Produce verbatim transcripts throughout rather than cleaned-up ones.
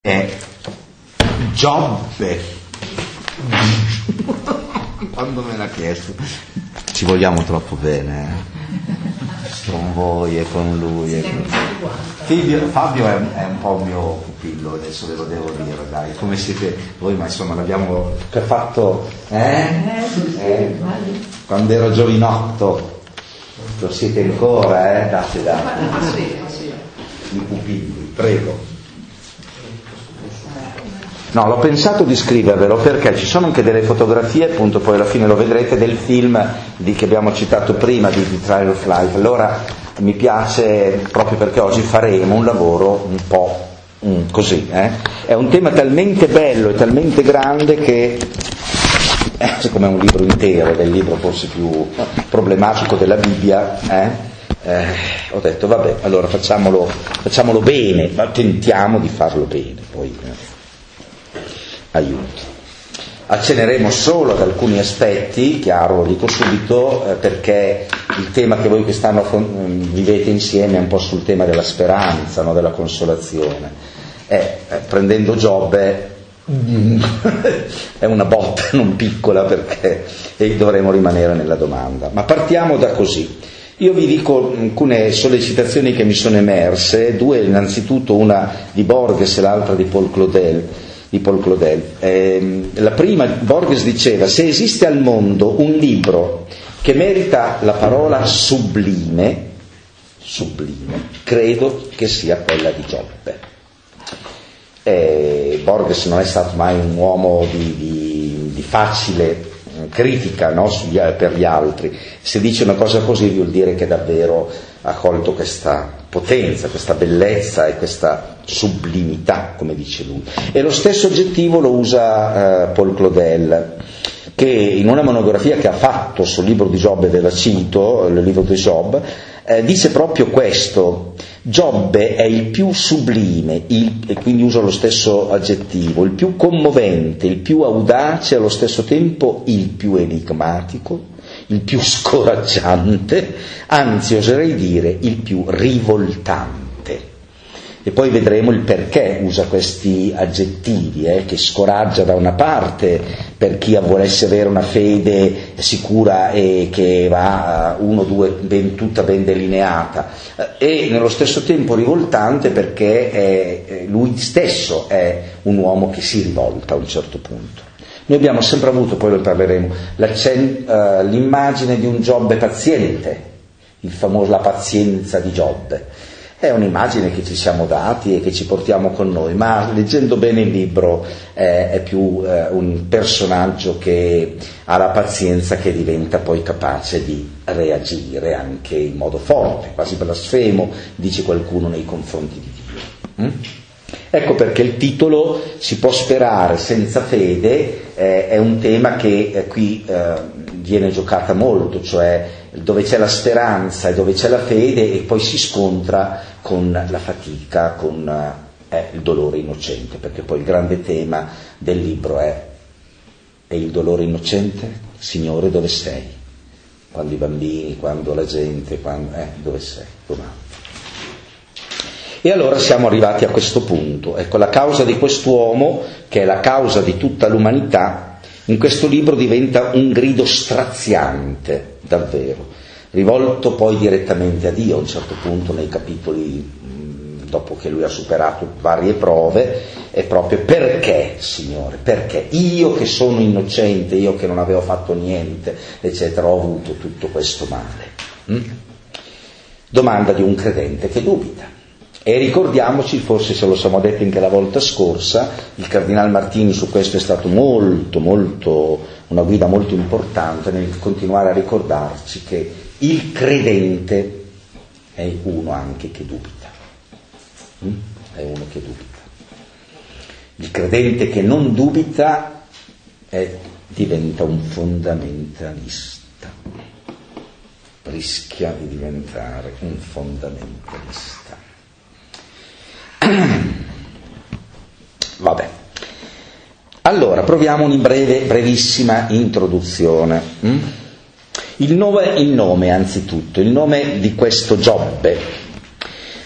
è Giobbe. Quando me l'ha chiesto, ci vogliamo troppo bene, eh? Con voi e con lui. E con... Fabio, Fabio è, è un po' un mio pupillo, adesso ve lo devo dire, dai, come siete voi, ma insomma l'abbiamo fatto, eh? eh? Quando ero giovinotto, lo siete ancora, eh? Date, date. I pupilli, prego. No, l'ho pensato di scrivervelo perché ci sono anche delle fotografie, appunto poi alla fine lo vedrete, del film di, che abbiamo citato prima, di The Trial of Life. Allora mi piace, proprio perché oggi faremo un lavoro un po' mm, così, eh? È un tema talmente bello e talmente grande che, eh, siccome è un libro intero, è il libro forse più problematico della Bibbia, eh? Eh, ho detto vabbè, allora facciamolo, facciamolo bene, ma tentiamo di farlo bene, poi... Eh. Aiuto. Accenneremo solo ad alcuni aspetti, chiaro, lo dico subito, eh, perché il tema che voi quest'anno vivete insieme è un po' sul tema della speranza, no? Della consolazione. Eh, eh, prendendo Giobbe è una botta non piccola, perché e dovremo rimanere nella domanda. Ma partiamo da così. Io vi dico alcune sollecitazioni che mi sono emerse, due innanzitutto, una di Borges e l'altra di Paul Claudel. di Paul Claudel. Eh, la prima, Borges diceva: se esiste al mondo un libro che merita la parola sublime, sublime, credo che sia quella di Giobbe. Eh, Borges non è stato mai un uomo di, di, di facile critica, no? Sugli, per gli altri. Se dice una cosa così vuol dire che davvero ha colto questa potenza, questa bellezza e questa sublimità, come dice lui. E lo stesso aggettivo lo usa eh, Paul Claudel, che in una monografia che ha fatto sul libro di Giobbe, ve la cito, il libro di Giobbe, eh, dice proprio questo: Giobbe è il più sublime, il, e quindi usa lo stesso aggettivo, il più commovente, il più audace, allo stesso tempo il più enigmatico, il più scoraggiante, anzi oserei dire il più rivoltante. E poi vedremo il perché usa questi aggettivi, eh, che scoraggia da una parte per chi volesse avere una fede sicura e che va uno, due, ben, tutta ben delineata, e nello stesso tempo rivoltante perché è, lui stesso è un uomo che si rivolta a un certo punto. Noi abbiamo sempre avuto, poi lo parleremo, uh, l'immagine di un Giobbe paziente, il famoso, la pazienza di Giobbe. È un'immagine che ci siamo dati e che ci portiamo con noi, ma leggendo bene il libro eh, è più eh, un personaggio che ha la pazienza, che diventa poi capace di reagire anche in modo forte, quasi blasfemo, dice qualcuno, nei confronti di Dio. Mm? Ecco perché il titolo Si può sperare senza fede eh, è un tema che eh, qui eh, viene giocata molto, cioè dove c'è la speranza e dove c'è la fede, e poi si scontra con la fatica, con eh, il dolore innocente, perché poi il grande tema del libro è: e il dolore innocente? Signore, dove sei? Quando i bambini, quando la gente, quando, eh, dove sei? Domani. E allora siamo arrivati a questo punto. Ecco, la causa di quest'uomo, che è la causa di tutta l'umanità, in questo libro diventa un grido straziante, davvero, rivolto poi direttamente a Dio a un certo punto nei capitoli, dopo che lui ha superato varie prove, è proprio: perché, Signore, perché? Io che sono innocente, io che non avevo fatto niente, eccetera, ho avuto tutto questo male. Mm? Domanda di un credente che dubita. E ricordiamoci, forse se lo siamo detti anche la volta scorsa, il Cardinal Martini su questo è stato molto, molto, una guida molto importante nel continuare a ricordarci che il credente è uno anche che dubita. Mm? È uno che dubita. Il credente che non dubita è, diventa un fondamentalista. Rischia di diventare un fondamentalista. Vabbè, allora proviamo una breve, brevissima introduzione. Il nome, il nome anzitutto, il nome di questo Giobbe.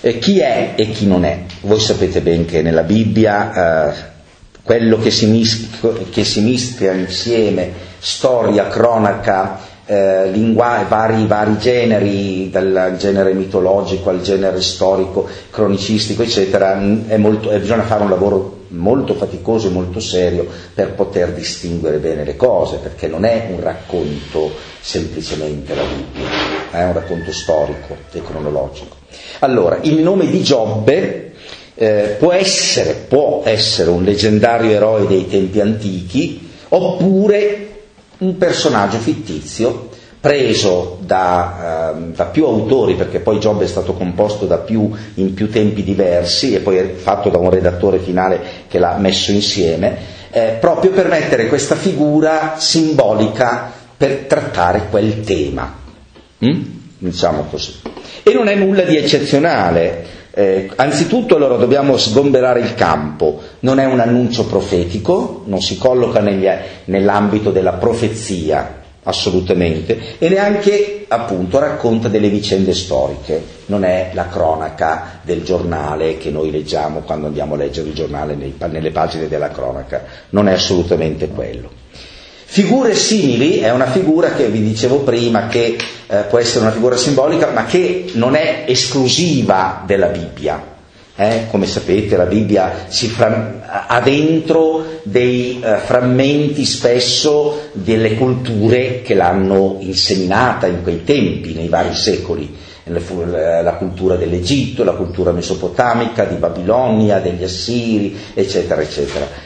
Eh, chi è e chi non è? Voi sapete ben che nella Bibbia eh, quello che si, mischia, che si mischia insieme, storia, cronaca, eh, lingua, vari, vari generi, dal genere mitologico al genere storico, cronicistico, eccetera, è molto, è, bisogna fare un lavoro molto faticoso e molto serio per poter distinguere bene le cose, perché non è un racconto semplicemente la Bibbia, è un racconto storico e cronologico. Allora, il nome di Giobbe eh, può essere, può essere un leggendario eroe dei tempi antichi, oppure un personaggio fittizio preso da, eh, da più autori, perché poi Giobbe è stato composto da più, in più tempi diversi, e poi è fatto da un redattore finale che l'ha messo insieme, eh, proprio per mettere questa figura simbolica per trattare quel tema, mm? diciamo così. E non è nulla di eccezionale. Eh, anzitutto allora dobbiamo sgomberare il campo, non è un annuncio profetico, non si colloca negli, nell'ambito della profezia assolutamente, e neanche appunto racconta delle vicende storiche, non è la cronaca del giornale che noi leggiamo quando andiamo a leggere il giornale nei, nelle pagine della cronaca, non è assolutamente quello. Figure simili è una figura che vi dicevo prima che eh, può essere una figura simbolica, ma che non è esclusiva della Bibbia. Eh? Come sapete, la Bibbia si fra- ha dentro dei eh, frammenti spesso delle culture che l'hanno inseminata in quei tempi, nei vari secoli. La cultura dell'Egitto, la cultura mesopotamica, di Babilonia, degli Assiri, eccetera, eccetera.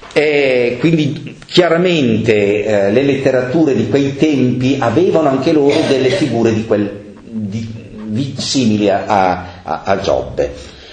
E quindi chiaramente eh, le letterature di quei tempi avevano anche loro delle figure di quel, di, di, simili a, a, a Giobbe.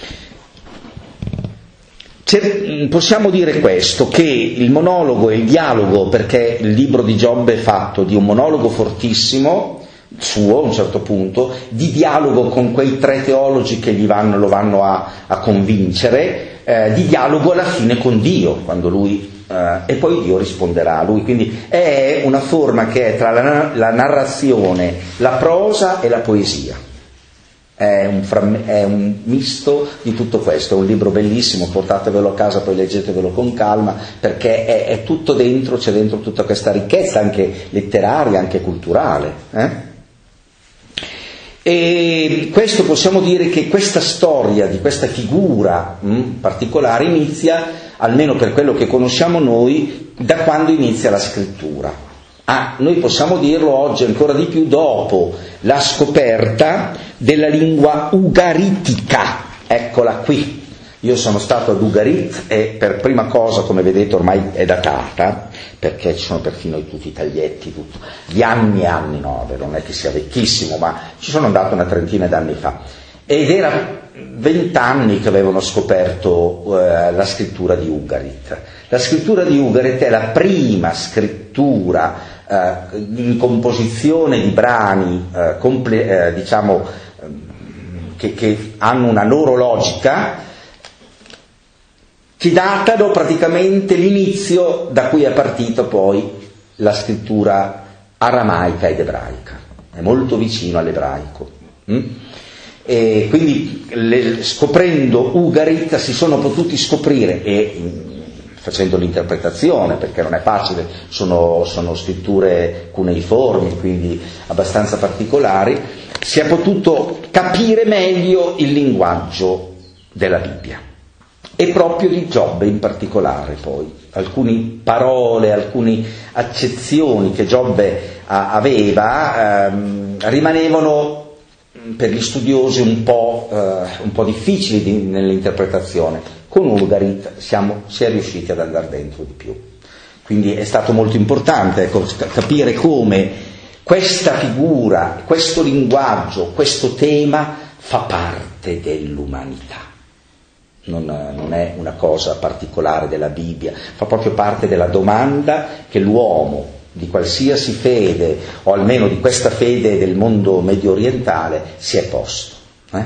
C'è, possiamo dire questo, che il monologo e il dialogo, perché il libro di Giobbe è fatto di un monologo fortissimo, suo a un certo punto, di dialogo con quei tre teologi che gli vanno, lo vanno a, a convincere, eh, di dialogo alla fine con Dio, quando lui eh, e poi Dio risponderà a lui. Quindi è una forma che è tra la, la narrazione, la prosa e la poesia. È un, framm- è un misto di tutto questo. È un libro bellissimo, portatevelo a casa, poi leggetevelo con calma, perché è, è tutto dentro, c'è dentro tutta questa ricchezza anche letteraria, anche culturale, eh? E questo possiamo dire che questa storia di questa figura mh, particolare inizia, almeno per quello che conosciamo noi, da quando inizia la scrittura. Ah, noi possiamo dirlo oggi ancora di più dopo la scoperta della lingua ugaritica. Eccola qui. Io sono stato ad Ugarit e per prima cosa, come vedete, ormai è datata, perché ci sono perfino tutti i taglietti, tutto. Di anni e anni, no, non è che sia vecchissimo, ma ci sono andato una trentina d'anni fa. Ed era vent'anni che avevano scoperto eh, la scrittura di Ugarit. La scrittura di Ugarit è la prima scrittura eh, in composizione di brani, eh, comple- eh, diciamo, eh, che, che hanno una loro logica, che datano praticamente l'inizio da cui è partita poi la scrittura aramaica ed ebraica. È molto vicino all'ebraico. Mm? E quindi le, scoprendo Ugarit si sono potuti scoprire, e facendo l'interpretazione, perché non è facile, sono, sono scritture cuneiformi, quindi abbastanza particolari, si è potuto capire meglio il linguaggio della Bibbia. E proprio di Giobbe in particolare poi. Alcune parole, alcune accezioni che Giobbe a, aveva ehm, rimanevano per gli studiosi un po', eh, un po' difficili di, nell'interpretazione. Con Ugarit siamo, si è riusciti ad andare dentro di più. Quindi è stato molto importante, ecco, capire come questa figura, questo linguaggio, questo tema fa parte dell'umanità. Non, non è una cosa particolare della Bibbia, fa proprio parte della domanda che l'uomo di qualsiasi fede, o almeno di questa fede del mondo medio orientale, si è posto. Eh?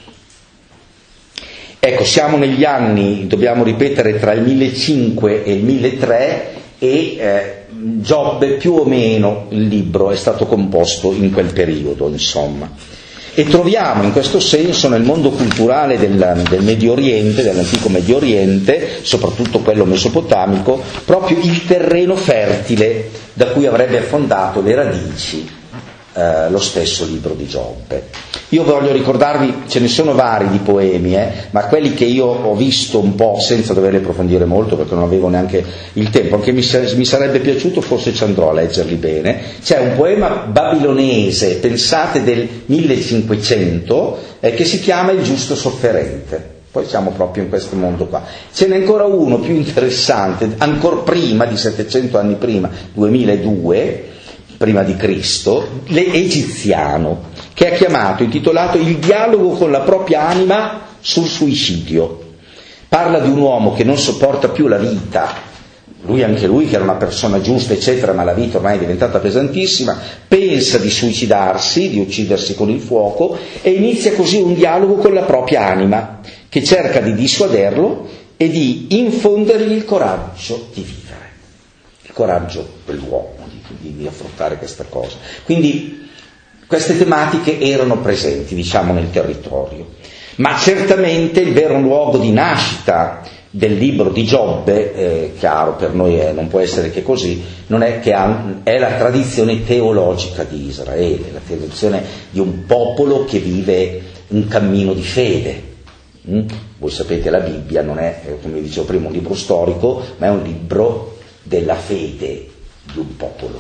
Ecco, siamo negli anni, dobbiamo ripetere, tra il millecinquecento e il milletrecento, e eh, Giobbe più o meno il libro è stato composto in quel periodo, insomma. E troviamo in questo senso nel mondo culturale del, del Medio Oriente, dell'antico Medio Oriente, soprattutto quello mesopotamico, proprio il terreno fertile da cui avrebbe affondato le radici eh, lo stesso libro di Giobbe. Io voglio ricordarvi, ce ne sono vari di poemi, eh, ma quelli che io ho visto un po' senza doverli approfondire molto perché non avevo neanche il tempo, anche mi, mi sarebbe piaciuto, forse ci andrò a leggerli bene. C'è un poema babilonese, pensate del millecinquecento, eh, che si chiama Il giusto sofferente. Poi siamo proprio in questo mondo qua. Ce n'è ancora uno più interessante, ancora prima, di settecento anni prima, duemiladue, prima di Cristo, l'egiziano, che è chiamato, intitolato Il dialogo con la propria anima sul suicidio. Parla di un uomo che non sopporta più la vita, lui anche lui che era una persona giusta eccetera, ma la vita ormai è diventata pesantissima, pensa di suicidarsi, di uccidersi con il fuoco, e inizia così un dialogo con la propria anima che cerca di dissuaderlo e di infondergli il coraggio di vivere, il coraggio dell'uomo di, di affrontare questa cosa. Quindi queste tematiche erano presenti, diciamo, nel territorio, ma certamente il vero luogo di nascita del libro di Giobbe, eh, chiaro per noi è, non può essere che così, non è che ha, è la tradizione teologica di Israele, la tradizione di un popolo che vive un cammino di fede. Mm? Voi sapete, la Bibbia non è, come dicevo prima, un libro storico, ma è un libro della fede di un popolo.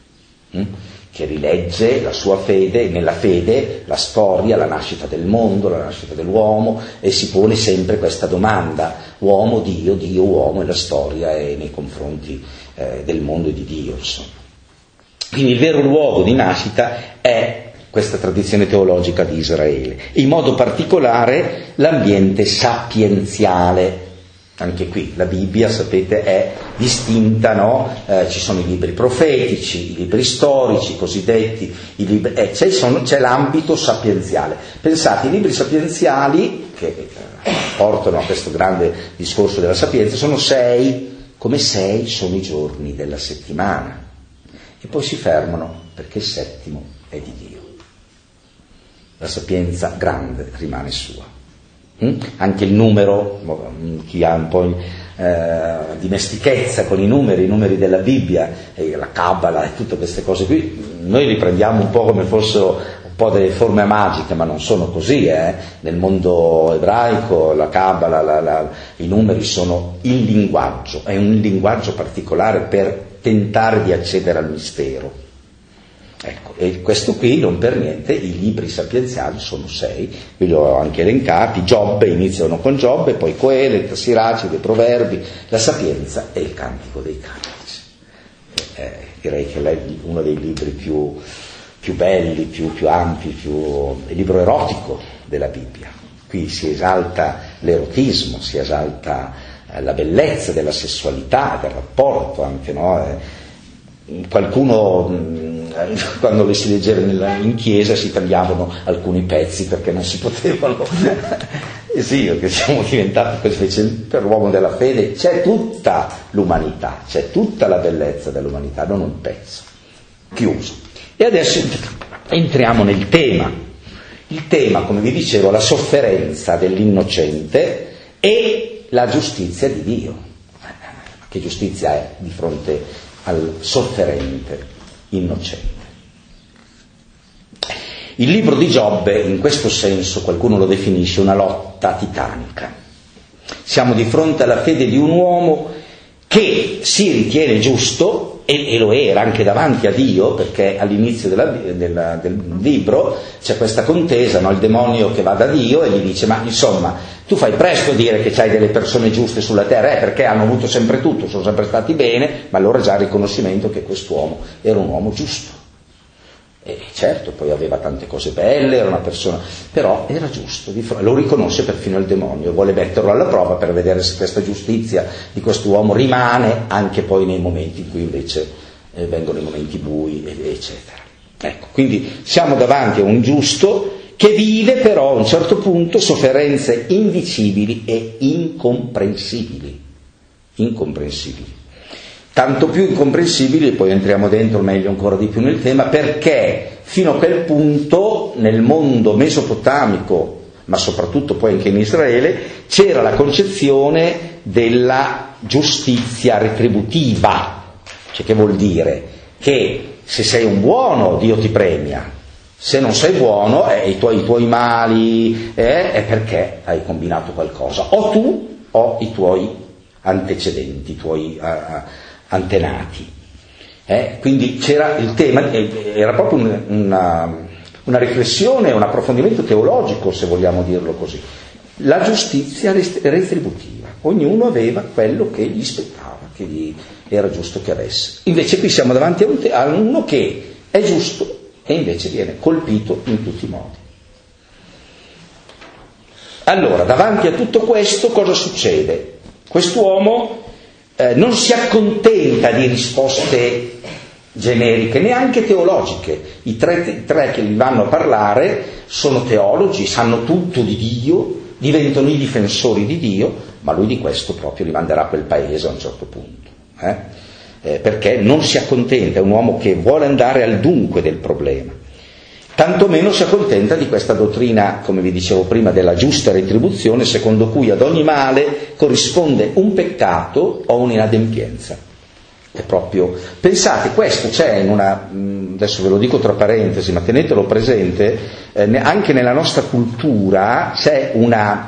Mm? Che rilegge la sua fede, nella fede la storia, la nascita del mondo, la nascita dell'uomo, e si pone sempre questa domanda: uomo, Dio, Dio, uomo, e la storia è nei confronti eh, del mondo e di Dio, insomma. Quindi il vero luogo di nascita è questa tradizione teologica di Israele, in modo particolare l'ambiente sapienziale. Anche qui la Bibbia, sapete, è distinta, no? Eh, ci sono i libri profetici, i libri storici, i cosiddetti, i libri, eh, c'è, sono, c'è l'ambito sapienziale. Pensate, i libri sapienziali che eh, portano a questo grande discorso della sapienza sono sei, come sei sono i giorni della settimana, e poi si fermano perché il settimo è di Dio. La sapienza grande rimane sua. Mm? Anche il numero, chi ha un po' eh, dimestichezza con i numeri, i numeri della Bibbia, e la Cabala e tutte queste cose qui, noi li prendiamo un po' come fossero un po' delle forme magiche, ma non sono così. Eh? Nel mondo ebraico la Cabala, la, la, i numeri sono il linguaggio, è un linguaggio particolare per tentare di accedere al mistero. Ecco, e questo qui non per niente, i libri sapienziali sono sei, qui li ho anche elencati. Giobbe, iniziano con Giobbe, poi Coelet, Siracide, Proverbi, la Sapienza e il Cantico dei Cantici. Eh, direi che è uno dei libri più, più belli, più, più ampi, più, il libro erotico della Bibbia. Qui si esalta l'erotismo, si esalta eh, la bellezza della sessualità, del rapporto anche, no? Eh, qualcuno mh, quando si leggeva in chiesa si tagliavano alcuni pezzi perché non si potevano. E sì, perché siamo diventati così. Per l'uomo della fede c'è tutta l'umanità, c'è tutta la bellezza dell'umanità, non un pezzo. Chiuso. E adesso entriamo nel tema. Il tema, come vi dicevo, la sofferenza dell'innocente e la giustizia di Dio. Che giustizia è di fronte al sofferente innocente? Il libro di Giobbe, in questo senso, qualcuno lo definisce una lotta titanica. Siamo di fronte alla fede di un uomo che si ritiene giusto, e, e lo era anche davanti a Dio, perché all'inizio della, della, del libro c'è questa contesa, no? Il demonio che va da Dio e gli dice: ma insomma, tu fai presto a dire che c'hai delle persone giuste sulla terra, eh, perché hanno avuto sempre tutto, sono sempre stati bene, ma allora già il riconoscimento che quest'uomo era un uomo giusto. E certo, poi aveva tante cose belle, era una persona, però era giusto, lo riconosce perfino il demonio, vuole metterlo alla prova per vedere se questa giustizia di quest'uomo rimane anche poi nei momenti in cui invece eh, vengono i momenti bui, eccetera. Ecco, quindi siamo davanti a un giusto che vive però a un certo punto sofferenze indicibili e incomprensibili, incomprensibili. Tanto più incomprensibili, e poi entriamo dentro meglio ancora di più nel tema, perché fino a quel punto nel mondo mesopotamico, ma soprattutto poi anche in Israele, c'era la concezione della giustizia retributiva. Cioè, che vuol dire? Che se sei un buono, Dio ti premia. Se non sei buono, eh, i, tuoi, i tuoi mali eh, è perché hai combinato qualcosa, o tu o i tuoi antecedenti, i tuoi uh, antenati. Eh? Quindi c'era il tema, era proprio un, una, una riflessione, un approfondimento teologico, se vogliamo dirlo così. La giustizia retributiva, ognuno aveva quello che gli spettava, che gli era giusto che avesse. Invece qui siamo davanti a, un te- a uno che è giusto e invece viene colpito in tutti i modi. Allora, davanti a tutto questo cosa succede? Quest'uomo eh, non si accontenta di risposte generiche, neanche teologiche. I tre, i tre che gli vanno a parlare sono teologi, sanno tutto di Dio, diventano i difensori di Dio, ma lui di questo proprio li manderà a quel paese a un certo punto. Eh? Eh, perché non si accontenta, è un uomo che vuole andare al dunque del problema. Tantomeno si accontenta di questa dottrina, come vi dicevo prima, della giusta retribuzione, secondo cui ad ogni male corrisponde un peccato o un'inadempienza. È proprio, pensate, questo c'è in una, adesso ve lo dico tra parentesi, ma tenetelo presente, eh, anche nella nostra cultura c'è una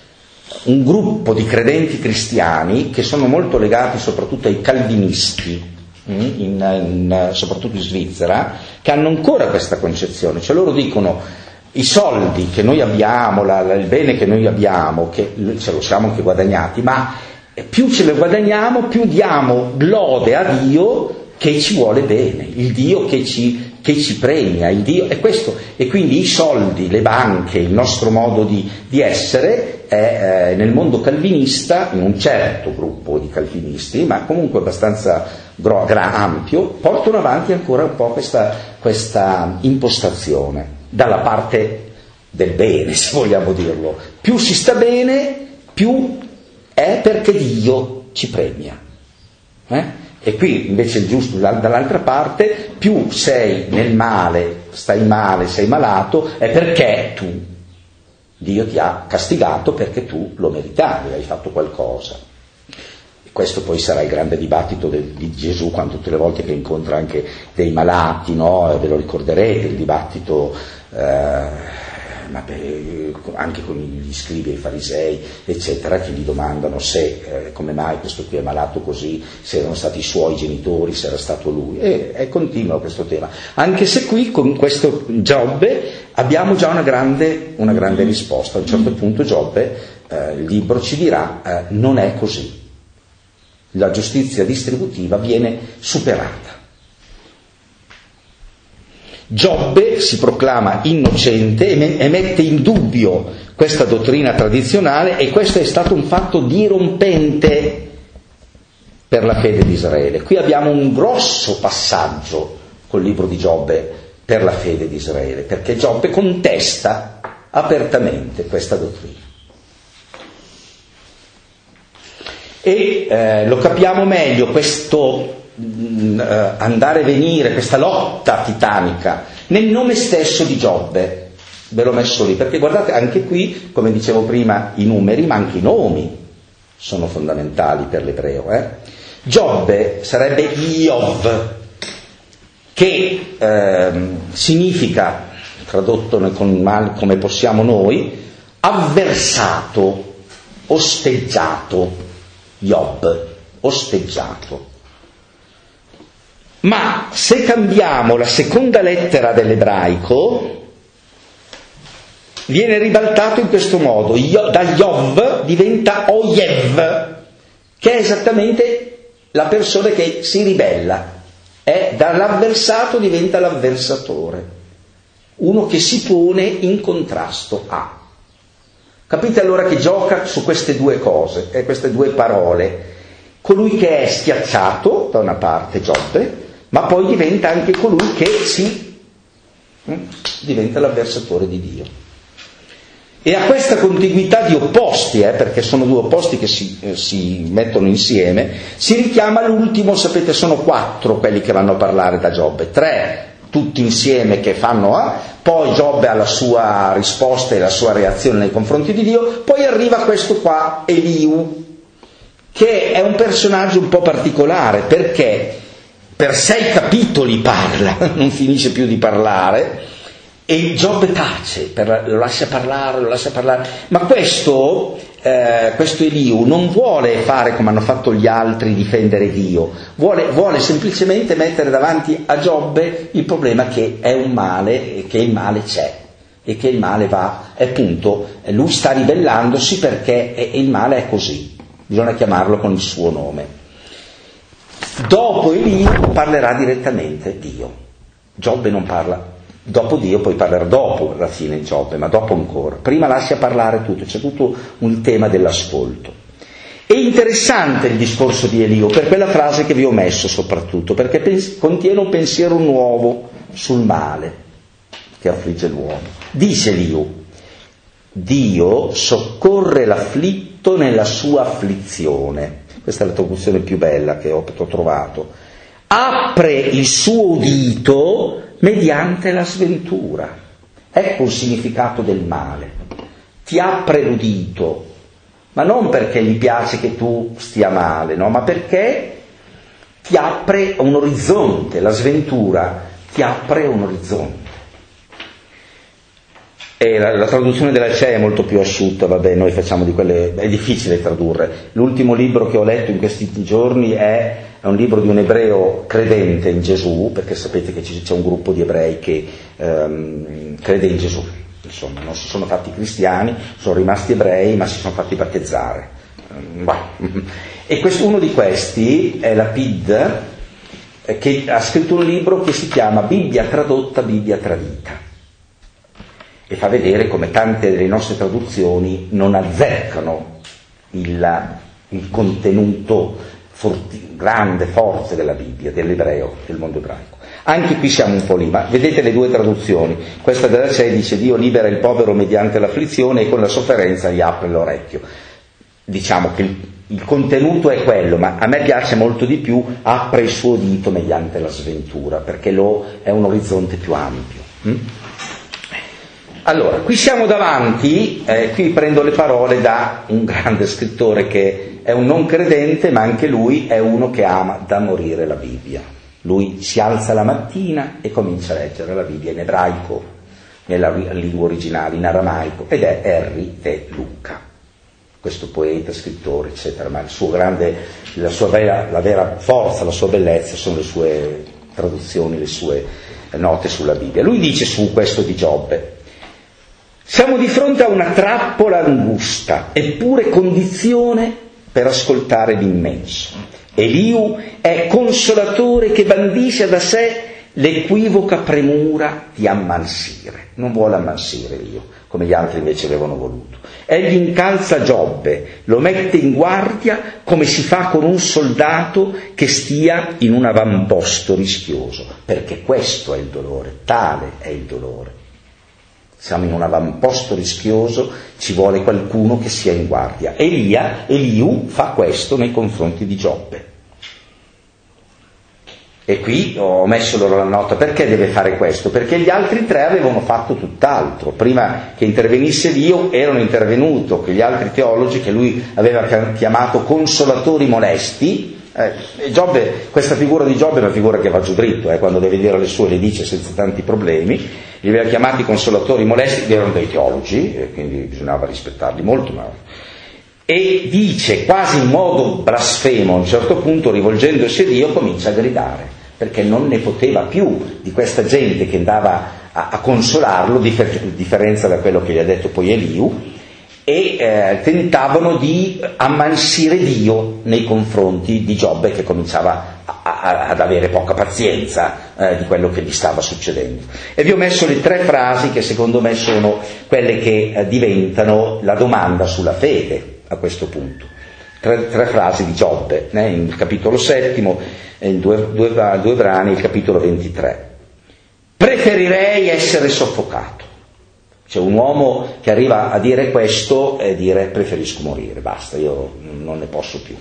un gruppo di credenti cristiani che sono molto legati soprattutto ai calvinisti, in, in, soprattutto in Svizzera, che hanno ancora questa concezione, cioè loro dicono i soldi che noi abbiamo, la, la, il bene che noi abbiamo, che ce lo siamo anche guadagnati, ma più ce lo guadagniamo, più diamo lode a Dio che ci vuole bene, il Dio che ci, che ci premia, il Dio è questo. E quindi i soldi, le banche, il nostro modo di, di essere è eh, nel mondo calvinista, in un certo gruppo di calvinisti, ma comunque abbastanza gro- gra- ampio, portano avanti ancora un po' questa, questa impostazione dalla parte del bene, se vogliamo dirlo. Più si sta bene, più è perché Dio ci premia. Eh? E qui invece il giusto dall'altra parte, più sei nel male, stai male, sei malato, è perché tu, Dio ti ha castigato perché tu lo meritavi, hai fatto qualcosa. E questo poi sarà il grande dibattito de, di Gesù quando tutte le volte che incontra anche dei malati, no? Ve lo ricorderete, il dibattito eh, ma beh, anche con gli scribi e i farisei, eccetera, che gli domandano se, eh, come mai questo qui è malato così, se erano stati i suoi genitori, se era stato lui, e è continuo questo tema. Anche se qui con questo Giobbe abbiamo già una grande, una grande risposta. A un certo punto Giobbe, eh, il libro ci dirà, eh, non è così. La giustizia distributiva viene superata. Giobbe si proclama innocente e mette in dubbio questa dottrina tradizionale, e questo è stato un fatto dirompente per la fede di Israele. Qui abbiamo un grosso passaggio col libro di Giobbe per la fede di Israele, perché Giobbe contesta apertamente questa dottrina. E eh, lo capiamo meglio questo andare e venire, questa lotta titanica nel nome stesso di Giobbe. Ve l'ho messo lì perché guardate, anche qui, come dicevo prima, i numeri, ma anche i nomi sono fondamentali per l'ebreo. eh? Giobbe sarebbe Iov, che ehm, significa, tradotto con mal, come possiamo noi, avversato, osteggiato. Job, osteggiato. Ma se cambiamo la seconda lettera dell'ebraico, viene ribaltato in questo modo: da Yov diventa Oyev, che è esattamente la persona che si ribella, è dall'avversato diventa l'avversatore, uno che si pone in contrasto a. Capite allora che gioca su queste due cose, eh, queste due parole: colui che è schiacciato da una parte, Giobbe, ma poi diventa anche colui che si hm, diventa l'avversatore di Dio. E a questa contiguità di opposti, eh, perché sono due opposti che si, eh, si mettono insieme, si richiama l'ultimo. Sapete, sono quattro quelli che vanno a parlare da Giobbe: tre tutti insieme che fanno eh, poi Giobbe ha la sua risposta e la sua reazione nei confronti di Dio, poi arriva questo qua, Eliu, che è un personaggio un po' particolare, perché per sei capitoli parla, non finisce più di parlare, e Giobbe tace, per, lo lascia parlare, lo lascia parlare, ma questo, eh, questo Eliu non vuole fare come hanno fatto gli altri, difendere Dio, vuole, vuole semplicemente mettere davanti a Giobbe il problema che è un male, e che il male c'è, e che il male va, e appunto, lui sta ribellandosi perché è, il male è così, bisogna chiamarlo con il suo nome. Dopo Eliu parlerà direttamente Dio, Giobbe non parla. Dopo Dio poi parlerà dopo alla fine Giobbe, ma dopo ancora. Prima lascia parlare tutto, c'è tutto un tema dell'ascolto. È interessante il discorso di Eliu per quella frase che vi ho messo soprattutto, perché pens- contiene un pensiero nuovo sul male che affligge l'uomo. Dice Eliu: Dio soccorre l'afflitto nella sua afflizione. Questa è la traduzione più bella che ho, ho trovato. Apre il suo udito mediante la sventura. Ecco il significato del male. Ti apre l'udito, ma non perché gli piace che tu stia male, no? Ma perché ti apre un orizzonte, la sventura ti apre un orizzonte. E la, la traduzione della C E è molto più asciutta, vabbè, noi facciamo di quelle, è difficile tradurre. L'ultimo libro che ho letto in questi giorni è È un libro di un ebreo credente in Gesù, perché sapete che c'è un gruppo di ebrei che ehm, crede in Gesù, insomma, non si sono fatti cristiani, sono rimasti ebrei, ma si sono fatti battezzare. E questo, uno di questi è Lapid, eh, che ha scritto un libro che si chiama Bibbia tradotta, Bibbia tradita, e fa vedere come tante delle nostre traduzioni non azzeccano il, il contenuto Forti, grande, forte della Bibbia, dell'ebreo, del mondo ebraico. Anche qui siamo un po' lì, ma vedete le due traduzioni. Questa della C E dice: Dio libera il povero mediante l'afflizione e con la sofferenza gli apre l'orecchio. Diciamo che il, il contenuto è quello, ma a me piace molto di più: apre il suo udito mediante la sventura, perché lo è un orizzonte più ampio. Hm? Allora, qui siamo davanti, eh, qui prendo le parole da un grande scrittore che è un non credente, ma anche lui è uno che ama da morire la Bibbia. Lui si alza la mattina e comincia a leggere la Bibbia in ebraico, nella lingua originale, in aramaico, ed è Henry De Luca, questo poeta, scrittore, eccetera. Ma il suo grande, la sua vera, la vera forza, la sua bellezza sono le sue traduzioni, le sue note sulla Bibbia. Lui dice su questo di Giobbe: siamo di fronte a una trappola angusta, eppure condizione per ascoltare l'immenso. Eliu è consolatore che bandisce da sé l'equivoca premura di ammansire. Non vuole ammansire Dio, come gli altri invece avevano voluto. Egli incalza Giobbe, lo mette in guardia come si fa con un soldato che stia in un avamposto rischioso, perché questo è il dolore, tale è il dolore. Siamo in un avamposto rischioso, ci vuole qualcuno che sia in guardia. Elia, Eliu fa questo nei confronti di Giobbe. E qui ho messo loro la nota. Perché deve fare questo? Perché gli altri tre avevano fatto tutt'altro. Prima che intervenisse Dio erano intervenuti quegli altri teologi che lui aveva chiamato consolatori molesti. Eh, Giobbe, questa figura di Giobbe è una figura che va giù dritto, eh, quando deve dire le sue le dice senza tanti problemi. Li aveva chiamati consolatori molesti, erano dei teologi, e quindi bisognava rispettarli molto, ma... e dice quasi in modo blasfemo a un certo punto, rivolgendosi a Dio, comincia a gridare, perché non ne poteva più di questa gente che andava a, a consolarlo, differ- differenza da quello che gli ha detto poi Eliu, e eh, tentavano di ammansire Dio nei confronti di Giobbe, che cominciava a, a, ad avere poca pazienza eh, di quello che gli stava succedendo. E vi ho messo le tre frasi che secondo me sono quelle che eh, diventano la domanda sulla fede a questo punto. Tre, tre frasi di Giobbe, eh, in capitolo settimo, in due, due, due brani, il capitolo ventitré. Preferirei essere soffocato. C'è un uomo che arriva a dire questo e dire preferisco morire, basta, io non ne posso più.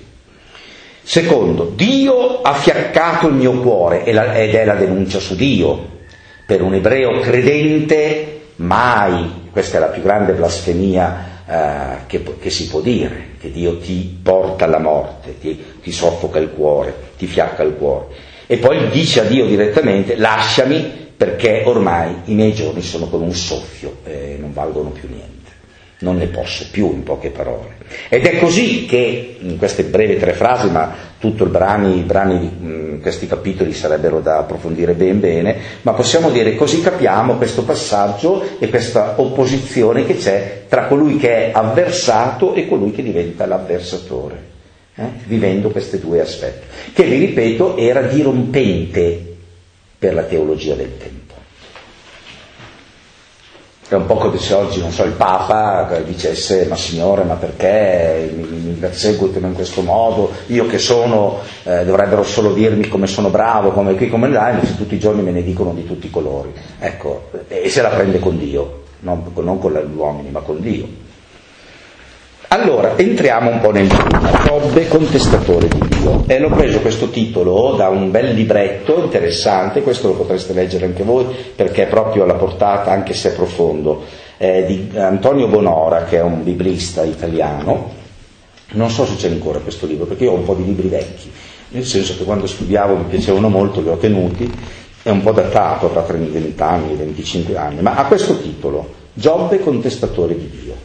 Secondo, Dio ha fiaccato il mio cuore, ed è la denuncia su Dio. Per un ebreo credente mai, questa è la più grande blasfemia eh, che, che si può dire, che Dio ti porta alla morte, ti, ti soffoca il cuore, ti fiacca il cuore. E poi dice a Dio direttamente: lasciami, perché ormai i miei giorni sono come un soffio e non valgono più niente, non ne posso più, in poche parole. Ed è così che, in queste brevi tre frasi, ma tutto il brani, i brani di mh, questi capitoli sarebbero da approfondire ben bene, ma possiamo dire così capiamo questo passaggio e questa opposizione che c'è tra colui che è avversato e colui che diventa l'avversatore, eh? vivendo questi due aspetti, che vi ripeto era dirompente per la teologia del tempo. È un po' come se oggi, non so, il Papa dicesse: ma Signore, ma perché mi, mi perseguitano in questo modo? Io che sono, eh, dovrebbero solo dirmi come sono bravo, come qui, come là, invece tutti i giorni me ne dicono di tutti i colori. Ecco, e se la prende con Dio, non, non con gli uomini, ma con Dio. Allora, entriamo un po' nel tema. Giobbe, contestatore di Dio. E l'ho preso questo titolo da un bel libretto interessante, questo lo potreste leggere anche voi perché è proprio alla portata, anche se è profondo, eh, di Antonio Bonora, che è un biblista italiano. Non so se c'è ancora questo libro, perché io ho un po' di libri vecchi, nel senso che quando studiavo mi piacevano molto, li ho tenuti, è un po' datato, tra venti anni, venticinque anni, ma ha questo titolo: Giobbe, contestatore di Dio.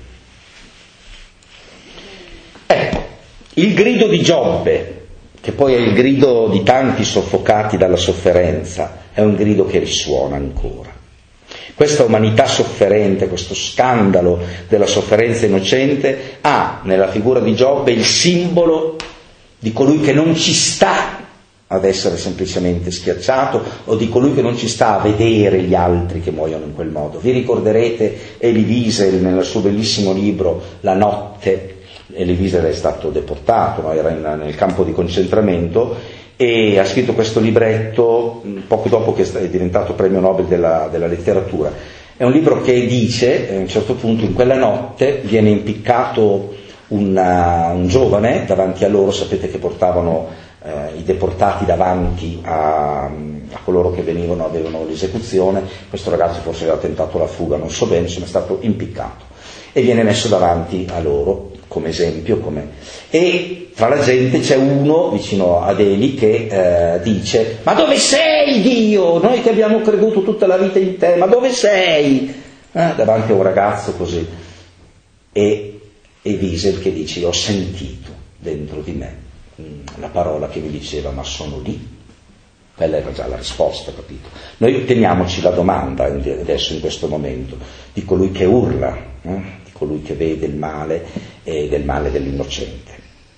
Ecco, il grido di Giobbe, che poi è il grido di tanti soffocati dalla sofferenza, è un grido che risuona ancora. Questa umanità sofferente, questo scandalo della sofferenza innocente, ha nella figura di Giobbe il simbolo di colui che non ci sta ad essere semplicemente schiacciato, o di colui che non ci sta a vedere gli altri che muoiono in quel modo. Vi ricorderete Elie Wiesel nel suo bellissimo libro La notte. Elie Wiesel è stato deportato, no? Era in, nel campo di concentramento, e ha scritto questo libretto poco dopo che è diventato premio Nobel della, della letteratura. È un libro che dice, a un certo punto in quella notte viene impiccato una, un giovane davanti a loro. Sapete che portavano eh, i deportati davanti a, a coloro che venivano, avevano l'esecuzione. Questo ragazzo forse aveva tentato la fuga, non so bene, insomma è stato impiccato e viene messo davanti a loro come esempio, come... e tra la gente c'è uno vicino ad Eli che eh, dice: ma dove sei, Dio? Noi che abbiamo creduto tutta la vita in te, ma dove sei? Eh, davanti a un ragazzo così. E, e Wiesel che dice: ho sentito dentro di me la parola che mi diceva: ma sono lì. Quella era già la risposta, capito? Noi teniamoci la domanda adesso, in questo momento, di colui che urla, eh? Colui che vede il male e del male dell'innocente.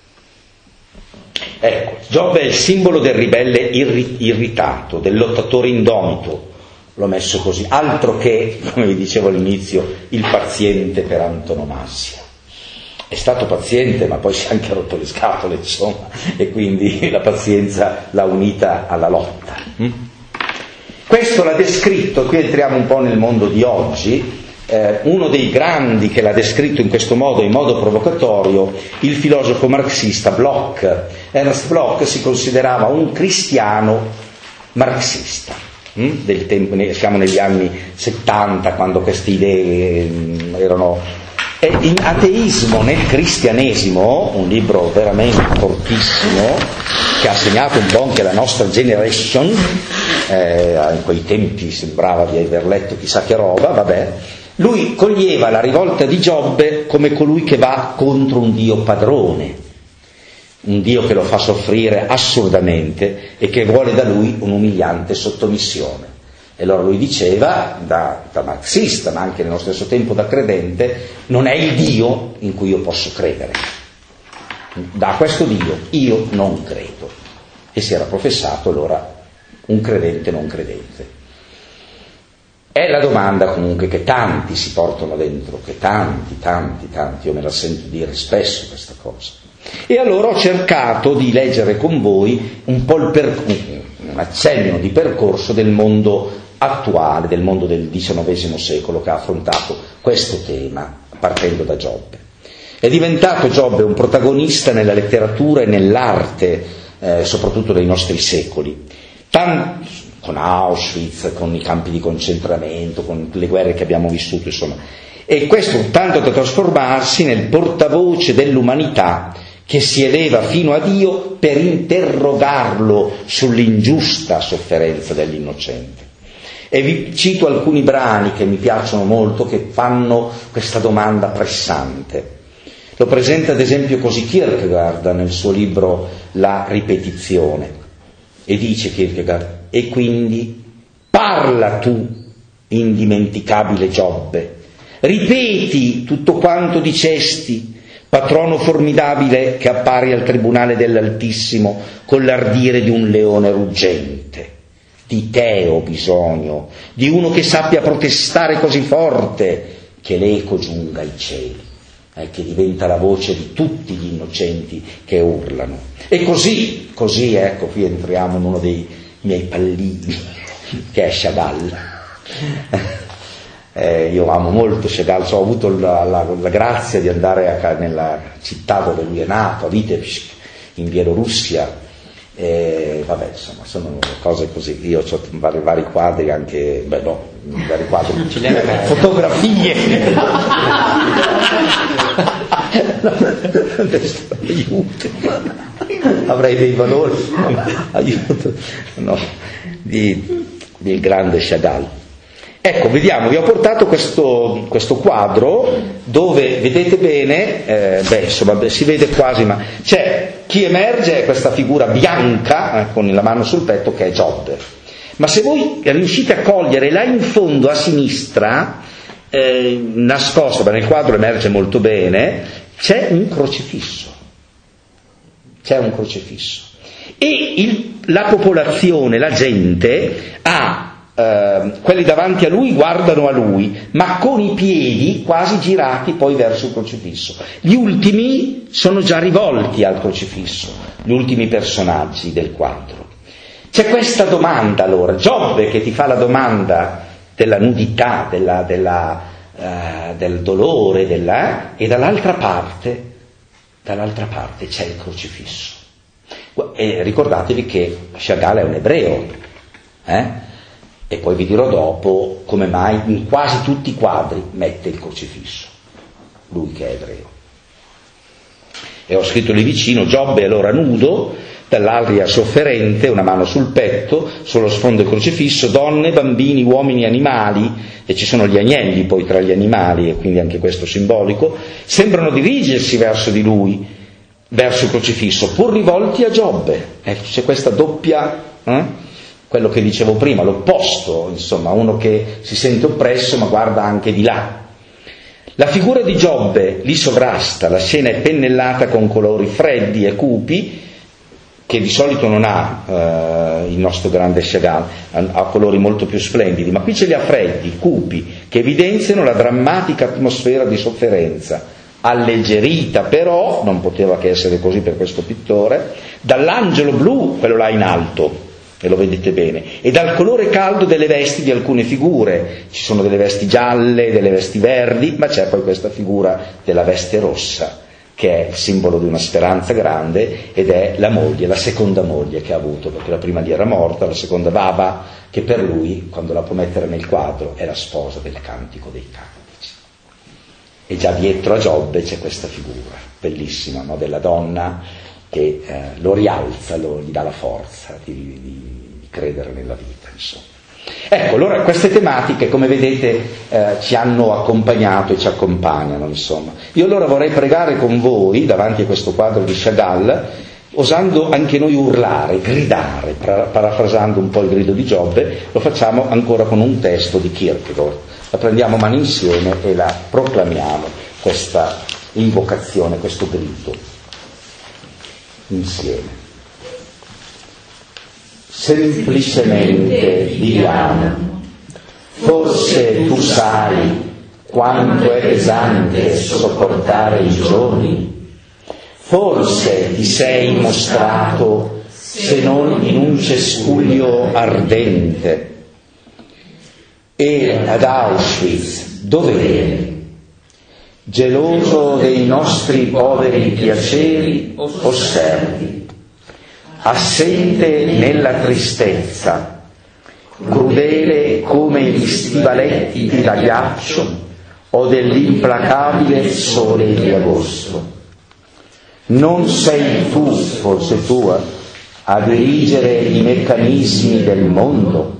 Ecco, Giobbe è il simbolo del ribelle irri- irritato, del lottatore indomito, l'ho messo così, altro che, come vi dicevo all'inizio, il paziente per antonomasia. È stato paziente, ma poi si è anche rotto le scatole, insomma, e quindi la pazienza l'ha unita alla lotta. Questo l'ha descritto, qui entriamo un po' nel mondo di oggi, Eh, uno dei grandi che l'ha descritto in questo modo, in modo provocatorio, il filosofo marxista Bloch. Ernst Bloch si considerava un cristiano marxista. Hm? Del tempo, siamo negli anni settanta, quando queste idee hm, erano... E in Ateismo nel cristianesimo, un libro veramente fortissimo, che ha segnato un po' anche la nostra generation, eh, in quei tempi sembrava di aver letto chissà che roba, vabbè. Lui coglieva la rivolta di Giobbe come colui che va contro un Dio padrone, un Dio che lo fa soffrire assurdamente e che vuole da lui un'umiliante sottomissione. E allora lui diceva, da, da marxista ma anche nello stesso tempo da credente: non è il Dio in cui io posso credere, da questo Dio io non credo. E si era professato allora un credente non credente. È la domanda comunque che tanti si portano dentro, che tanti, tanti, tanti, io me la sento dire spesso questa cosa. E allora ho cercato di leggere con voi un po' il per... un accenno di percorso del mondo attuale, del mondo del diciannovesimo secolo, che ha affrontato questo tema partendo da Giobbe. È diventato Giobbe un protagonista nella letteratura e nell'arte, eh, soprattutto dei nostri secoli. Tan... con Auschwitz, con i campi di concentramento, con le guerre che abbiamo vissuto, insomma. E questo tanto da trasformarsi nel portavoce dell'umanità che si eleva fino a Dio per interrogarlo sull'ingiusta sofferenza dell'innocente. E vi cito alcuni brani che mi piacciono molto, che fanno questa domanda pressante. Lo presenta ad esempio così Kierkegaard nel suo libro La ripetizione, e dice Kierkegaard: e quindi parla tu, indimenticabile Giobbe, ripeti tutto quanto dicesti, patrono formidabile che appari al tribunale dell'Altissimo con l'ardire di un leone ruggente. Di te ho bisogno, di uno che sappia protestare così forte che l'eco giunga ai cieli, eh, che diventa la voce di tutti gli innocenti che urlano. E così, così, ecco, qui entriamo in uno dei miei pallini, che è Chagall. Eh, io amo molto Chagall, ho avuto la, la, la grazia di andare a, nella città dove lui è nato, a Vitebsk, in Bielorussia. E vabbè, insomma, sono cose così. Io ho vari, vari quadri anche, beh no, vari quadri, fotografie. Adesso, aiuto, avrei dei valori, aiuto, no, di, di grande Chagall. Ecco, vediamo, vi ho portato questo, questo quadro dove, vedete bene, eh, beh, insomma, si vede quasi, ma c'è chi emerge è questa figura bianca, eh, con la mano sul petto, che è Giobbe. Ma se voi riuscite a cogliere là in fondo a sinistra, eh, nascosto, ma nel quadro emerge molto bene, c'è un crocifisso. C'è un crocifisso. E il, la popolazione, la gente, ha... Uh, quelli davanti a lui guardano a lui, ma con i piedi quasi girati poi verso il crocifisso. Gli ultimi sono già rivolti al crocifisso, gli ultimi personaggi del quadro. C'è questa domanda allora, Giobbe che ti fa la domanda della nudità, della, della, uh, del dolore, della, e dall'altra parte, dall'altra parte c'è il crocifisso. E ricordatevi che Chagall è un ebreo, eh? E poi vi dirò dopo come mai in quasi tutti i quadri mette il crocifisso, lui che è ebreo. E ho scritto lì vicino: Giobbe allora nudo, dall'aria sofferente, una mano sul petto, sullo sfondo del crocifisso, donne, bambini, uomini, animali, e ci sono gli agnelli poi tra gli animali, e quindi anche questo simbolico, sembrano dirigersi verso di lui, verso il crocifisso, pur rivolti a Giobbe. Ecco, c'è questa doppia... Eh? Quello che dicevo prima, l'opposto, insomma, uno che si sente oppresso ma guarda anche di là. La figura di Giobbe li sovrasta, la scena è pennellata con colori freddi e cupi, che di solito non ha eh, il nostro grande Chagall, ha, ha colori molto più splendidi, ma qui ce li ha freddi, cupi, che evidenziano la drammatica atmosfera di sofferenza, alleggerita però, non poteva che essere così per questo pittore, dall'angelo blu, quello là in alto, e lo vedete bene, e dal colore caldo delle vesti di alcune figure. Ci sono delle vesti gialle, delle vesti verdi, ma c'è poi questa figura della veste rossa, che è il simbolo di una speranza grande, ed è la moglie, la seconda moglie che ha avuto, perché la prima gli era morta, la seconda Baba, che per lui, quando la può mettere nel quadro, è la sposa del Cantico dei Cantici. E già dietro a Giobbe c'è questa figura bellissima, no? Della donna che eh, lo rialza, lo, gli dà la forza di, di, di credere nella vita, insomma. Ecco, allora queste tematiche, come vedete, eh, ci hanno accompagnato e ci accompagnano, insomma. Io allora vorrei pregare con voi, davanti a questo quadro di Chagall, osando anche noi urlare, gridare, para- parafrasando un po' il grido di Giobbe, lo facciamo ancora con un testo di Kierkegaard. La prendiamo mano insieme e la proclamiamo, questa invocazione, questo grido. Insieme. Semplicemente diciamo, forse tu sai quanto è pesante sopportare i giorni, forse ti sei mostrato se non in un cespuglio ardente, e ad Auschwitz dov'eri? Geloso dei nostri poveri piaceri, osservi, assente nella tristezza, crudele come gli stivaletti da ghiaccio o dell'implacabile sole di agosto. Non sei tu, forse tu, a dirigere i meccanismi del mondo,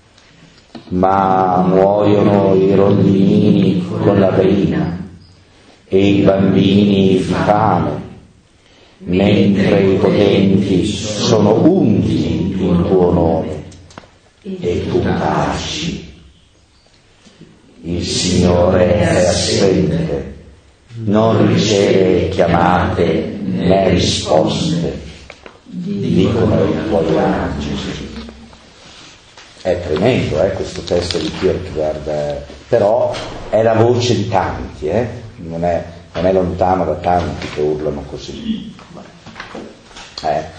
ma muoiono i rondinini con la brina e i bambini di fame, mentre i potenti sono unti in tuo nome e tu taci. Il Signore è assente, non riceve chiamate né risposte, dicono i tuoi angeli. È tremendo eh, questo testo di Kierkegaard, però è la voce di tanti, eh? non, è, non è lontano da tanti che urlano così. Eh.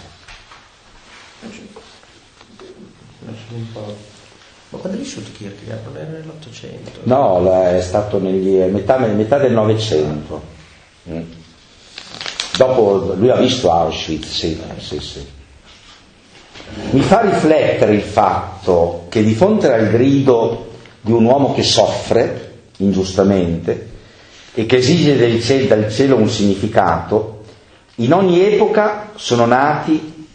Ma quando è vissuto Kierkegaard? Non era nell'Ottocento? No, è stato negli, metà, metà del Novecento. Mm. Dopo lui ha visto Auschwitz, sì, sì, sì. Mi fa riflettere il fatto che di fronte al grido di un uomo che soffre ingiustamente e che esige del cielo, dal cielo un significato, in ogni epoca sono nati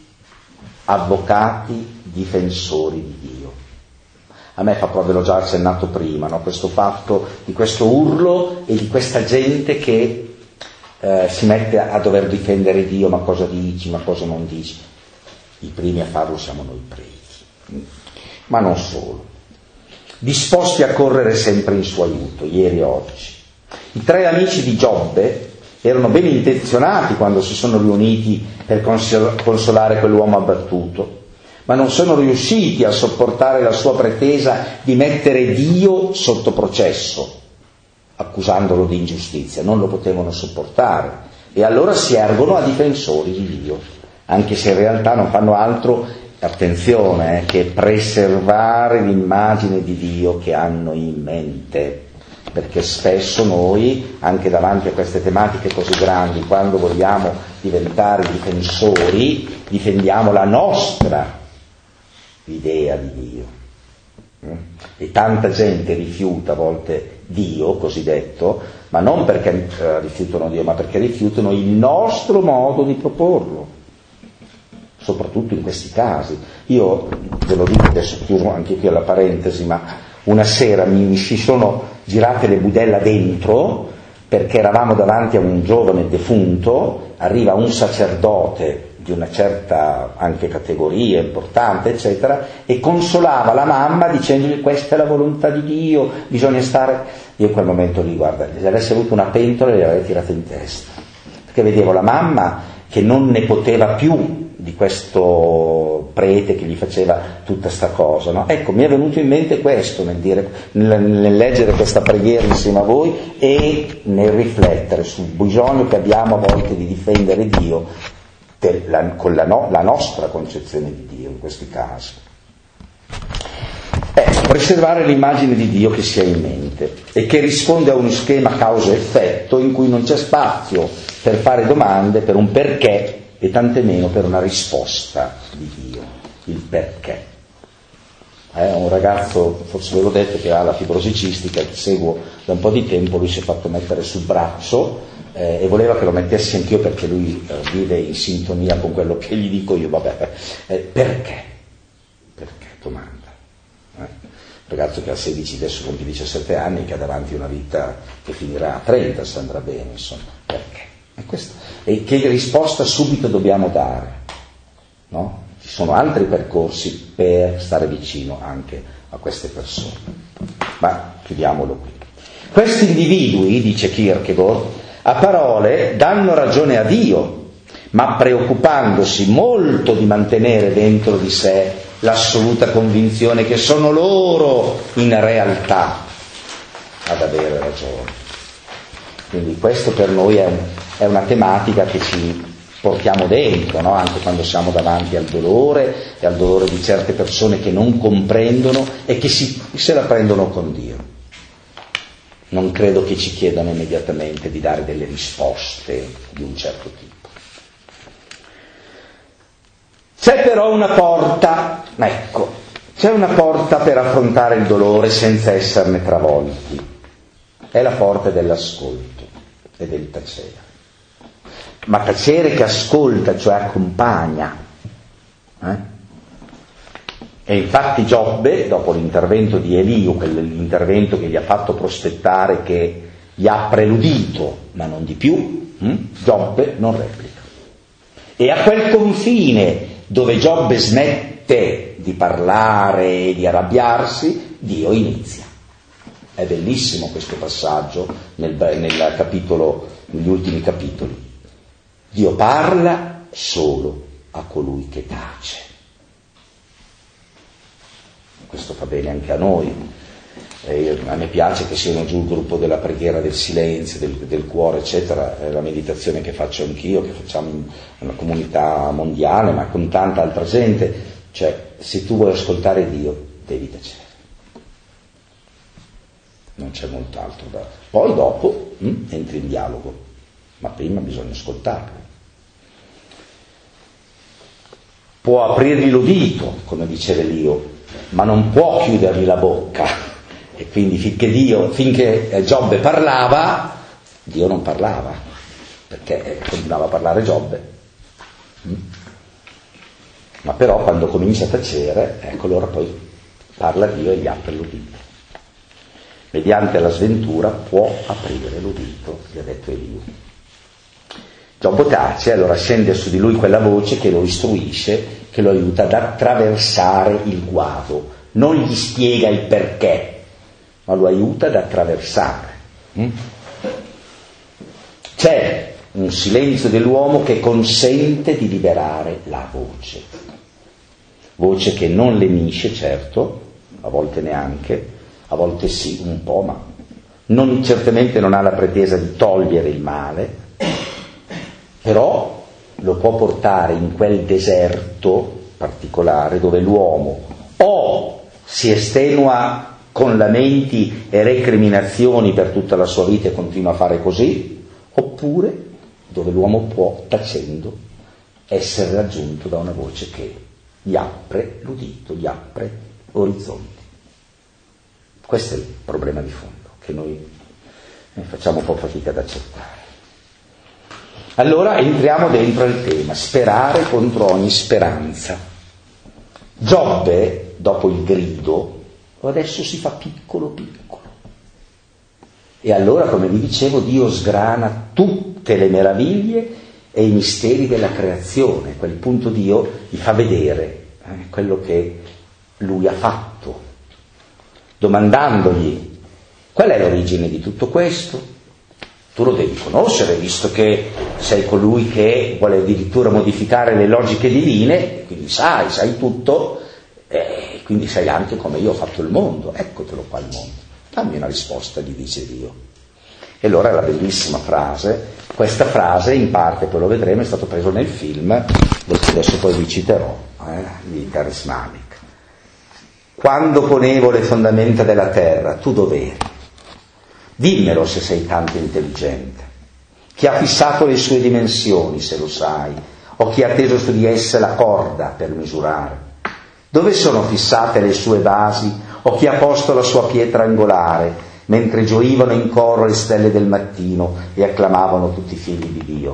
avvocati difensori di Dio. A me fa proprio, l'ho già accennato prima, no? Questo fatto di questo urlo e di questa gente che eh, si mette a dover difendere Dio, ma cosa dici, ma cosa non dici. I primi a farlo siamo noi preti, ma non solo, disposti a correre sempre in suo aiuto, ieri e oggi. I tre amici di Giobbe erano ben intenzionati quando si sono riuniti per consolare quell'uomo abbattuto, ma non sono riusciti a sopportare la sua pretesa di mettere Dio sotto processo, accusandolo di ingiustizia. Non lo potevano sopportare e allora si ergono a difensori di Dio, anche se in realtà non fanno altro, attenzione, eh, che preservare l'immagine di Dio che hanno in mente, perché spesso noi, anche davanti a queste tematiche così grandi, quando vogliamo diventare difensori, difendiamo la nostra idea di Dio. E tanta gente rifiuta a volte Dio, cosiddetto, ma non perché eh, rifiutano Dio, ma perché rifiutano il nostro modo di proporlo, soprattutto in questi casi. Io ve lo dico, adesso chiuso anche qui alla parentesi, ma una sera mi, mi si sono girate le budella dentro perché eravamo davanti a un giovane defunto, arriva un sacerdote di una certa anche categoria importante, eccetera, e consolava la mamma dicendogli: questa è la volontà di Dio, bisogna stare. Io in quel momento lì, guarda, se avessi avuto una pentola le avrei tirata in testa, perché vedevo la mamma che non ne poteva più di questo prete che gli faceva tutta sta cosa, no? Ecco, mi è venuto in mente questo nel, dire, nel, nel leggere questa preghiera insieme a voi e nel riflettere sul bisogno che abbiamo a volte di difendere Dio per la, con la, no, la nostra concezione di Dio in questi casi. Eh, preservare l'immagine di Dio che si ha in mente e che risponde a uno schema causa-effetto in cui non c'è spazio per fare domande, per un perché, e tantomeno per una risposta di Dio, il perché. Eh, un ragazzo, forse ve l'ho detto, che ha la fibrosi cistica, che seguo da un po' di tempo, lui si è fatto mettere sul braccio eh, e voleva che lo mettessi anch'io perché lui eh, vive in sintonia con quello che gli dico io. Vabbè, eh, perché? Perché? Domanda. Eh? Un ragazzo che ha sedici, adesso compie diciassette anni, che ha davanti una vita che finirà a trenta, se andrà bene, insomma. Perché? E, questo, e che risposta subito dobbiamo dare? No? Ci sono altri percorsi per stare vicino anche a queste persone. Ma chiudiamolo qui. Questi individui, dice Kierkegaard, a parole danno ragione a Dio, ma preoccupandosi molto di mantenere dentro di sé l'assoluta convinzione che sono loro in realtà ad avere ragione. Quindi questo per noi è, un, è una tematica che ci portiamo dentro, no? Anche quando siamo davanti al dolore e al dolore di certe persone che non comprendono e che si, se la prendono con Dio. Non credo che ci chiedano immediatamente di dare delle risposte di un certo tipo. C'è però una porta, ecco, C'è una porta per affrontare il dolore senza esserne travolti, è la porta dell'ascolto e del tacere. Ma tacere che ascolta, cioè accompagna. Eh? E infatti Giobbe, dopo l'intervento di Eliu, quell'intervento che gli ha fatto prospettare che gli ha preludito, ma non di più, hm? Giobbe non replica. E a quel confine dove Giobbe smette di parlare e di arrabbiarsi, Dio inizia. È bellissimo questo passaggio nel, nel capitolo, negli ultimi capitoli. Dio parla solo a colui che tace. Questo fa bene anche a noi. E a me piace che siano giù il gruppo della preghiera del silenzio, del, del cuore, eccetera. È la meditazione che faccio anch'io, che facciamo in una comunità mondiale, ma con tanta altra gente. Cioè, se tu vuoi ascoltare Dio, devi tacere. Non c'è molt'altro da... Poi dopo hm, entri in dialogo, ma prima bisogna ascoltarlo. Può aprirgli l'udito, come diceva Elio, ma non può chiudergli la bocca. E quindi finché Dio, finché Giobbe parlava, Dio non parlava, perché continuava a parlare Giobbe. Mm? Ma però quando comincia a tacere, ecco allora poi parla Dio e gli apre l'udito. Mediante la sventura può aprire l'udito, gli ha detto Eliu. Giobbe tace, allora scende su di lui quella voce che lo istruisce, che lo aiuta ad attraversare il guado. Non gli spiega il perché, ma lo aiuta ad attraversare. Mm? C'è un silenzio dell'uomo che consente di liberare la voce. Voce che non lemisce, certo, a volte neanche, a volte sì, un po', ma non, certamente non ha la pretesa di togliere il male, però lo può portare in quel deserto particolare dove l'uomo o si estenua con lamenti e recriminazioni per tutta la sua vita e continua a fare così, oppure dove l'uomo può, tacendo, essere raggiunto da una voce che gli apre l'udito, gli apre orizzonti. Questo è il problema di fondo, che noi facciamo un po' fatica ad accettare. Allora entriamo dentro il tema, sperare contro ogni speranza. Giobbe, dopo il grido, adesso si fa piccolo piccolo. E allora, come vi dicevo, Dio sgrana tutte le meraviglie e i misteri della creazione. A quel punto Dio gli fa vedere eh, quello che lui ha fatto, domandandogli qual è l'origine di tutto questo. Tu lo devi conoscere, visto che sei colui che vuole addirittura modificare le logiche divine, quindi sai, sai tutto, e quindi sai anche come io ho fatto il mondo. Eccotelo qua il mondo. Dammi una risposta, gli dice Dio. E allora è la bellissima frase. Questa frase, in parte, poi lo vedremo, è stato preso nel film, adesso poi vi citerò, eh, di Terrence Malick. Quando ponevo le fondamenta della terra, tu dov'eri? Dimmelo se sei tanto intelligente. Chi ha fissato le sue dimensioni, se lo sai, o chi ha teso su di esse la corda per misurare? Dove sono fissate le sue basi, o chi ha posto la sua pietra angolare, mentre gioivano in coro le stelle del mattino e acclamavano tutti i figli di Dio?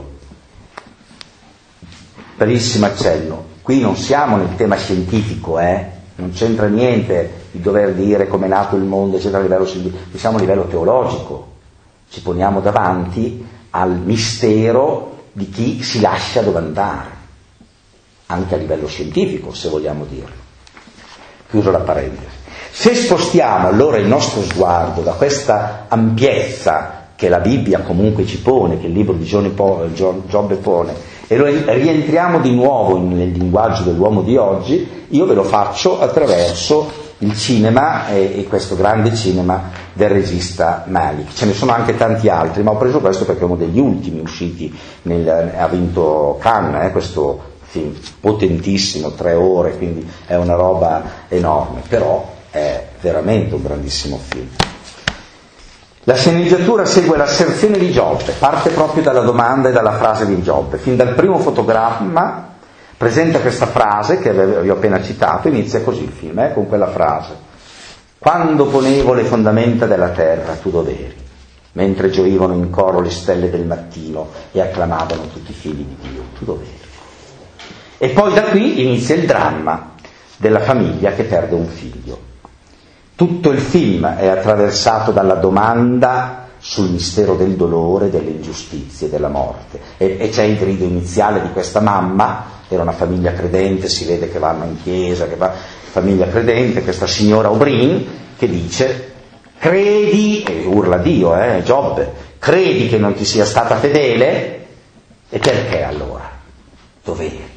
Bellissimo accenno. Qui non siamo nel tema scientifico, eh? Non c'entra niente di dover dire come è nato il mondo, eccetera, a livello scientifico. Siamo a livello teologico. Ci poniamo davanti al mistero di chi si lascia domandare, anche a livello scientifico, se vogliamo dirlo. Chiuso la parentesi. Se spostiamo allora il nostro sguardo da questa ampiezza che la Bibbia comunque ci pone, che il libro di Giobbe pone, e lo rientriamo di nuovo nel linguaggio dell'uomo di oggi, io ve lo faccio attraverso il cinema e, e questo grande cinema del regista Malick. Ce ne sono anche tanti altri, ma ho preso questo perché è uno degli ultimi usciti, nel, ha vinto Cannes, eh, questo film potentissimo, tre ore, quindi è una roba enorme, però è veramente un grandissimo film. La sceneggiatura segue l'asserzione di Giobbe, parte proprio dalla domanda e dalla frase di Giobbe. Fin dal primo fotogramma presenta questa frase che vi ho appena citato, inizia così il film, eh, con quella frase: quando ponevo le fondamenta della terra, tu dov'eri? Mentre gioivano in coro le stelle del mattino e acclamavano tutti i figli di Dio, tu dov'eri? E poi da qui inizia il dramma della famiglia che perde un figlio. Tutto il film è attraversato dalla domanda sul mistero del dolore, delle ingiustizie, della morte. E, e c'è il grido iniziale di questa mamma, era una famiglia credente, si vede che vanno in chiesa, che va, famiglia credente, questa signora O'Brien, che dice: credi, e urla Dio, eh, Giobbe, credi che non ti sia stata fedele? E perché allora? Dov'eri?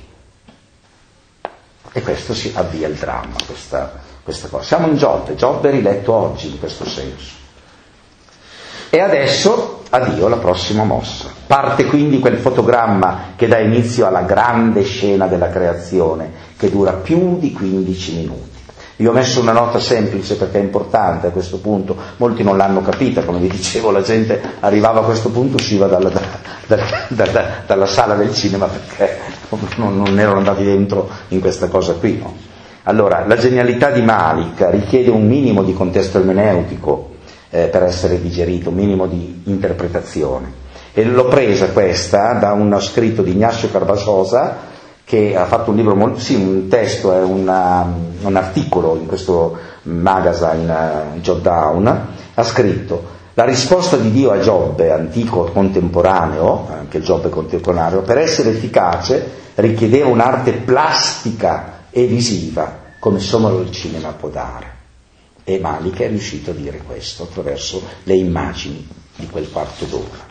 E questo si avvia il dramma, questa, questa cosa. Siamo in Giobbe, Giobbe è riletto oggi in questo senso. E adesso addio la prossima mossa. Parte quindi quel fotogramma che dà inizio alla grande scena della creazione, che dura più di quindici minuti. Io ho messo una nota semplice perché è importante a questo punto, molti non l'hanno capita, come vi dicevo, la gente arrivava a questo punto, usciva dalla, da, da, da, da, dalla sala del cinema perché non, non erano andati dentro in questa cosa qui, no? Allora, la genialità di Malik richiede un minimo di contesto ermeneutico eh, per essere digerito, un minimo di interpretazione. E l'ho presa questa da uno scritto di Ignacio Carvajosa, che ha fatto un libro, molto, sì, un testo, è una, un articolo in questo magazine uh, Jotdown, ha scritto: la risposta di Dio a Giobbe, antico contemporaneo, anche Giobbe contemporaneo, per essere efficace richiedeva un'arte plastica e visiva, come solo il cinema può dare. E Malik è riuscito a dire questo attraverso le immagini di quel quarto d'ora.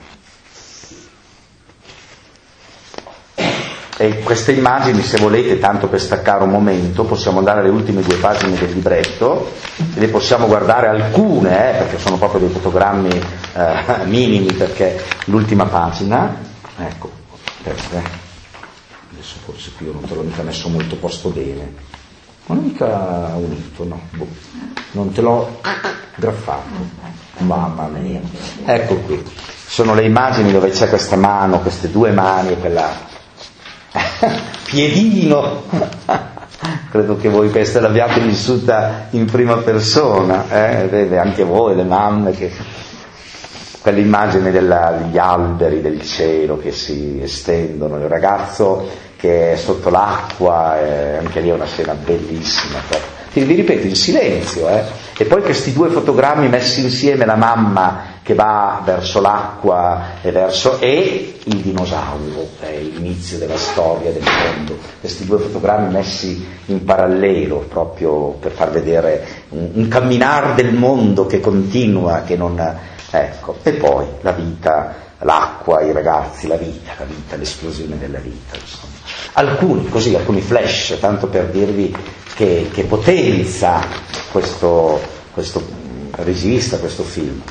E queste immagini, se volete, tanto per staccare un momento, possiamo andare alle ultime due pagine del libretto e le possiamo guardare alcune, eh, perché sono proprio dei fotogrammi eh, minimi, perché l'ultima pagina, ecco, aspetta, adesso forse qui io non te l'ho mica messo molto posto bene, non l'ho mica unito, no, boh, non te l'ho graffato, mamma mia, ecco qui, sono le immagini dove c'è questa mano, queste due mani e quella piedino, credo che voi questa l'abbiate vissuta in prima persona, eh? Vede anche voi le mamme, che quell'immagine della, degli alberi, del cielo che si estendono, il ragazzo che è sotto l'acqua, eh, anche lì è una scena bellissima proprio. Vi ripeto, in silenzio, eh? E poi questi due fotogrammi messi insieme, la mamma che va verso l'acqua e verso e il dinosauro, è l'inizio della storia del mondo. Questi due fotogrammi messi in parallelo proprio per far vedere un, un camminare del mondo che continua, che non, ecco. E poi la vita, l'acqua, i ragazzi, la vita, la vita, l'esplosione della vita, insomma. Alcuni, così, alcuni flash, tanto per dirvi che, che potenza questo, questo regista, questo film.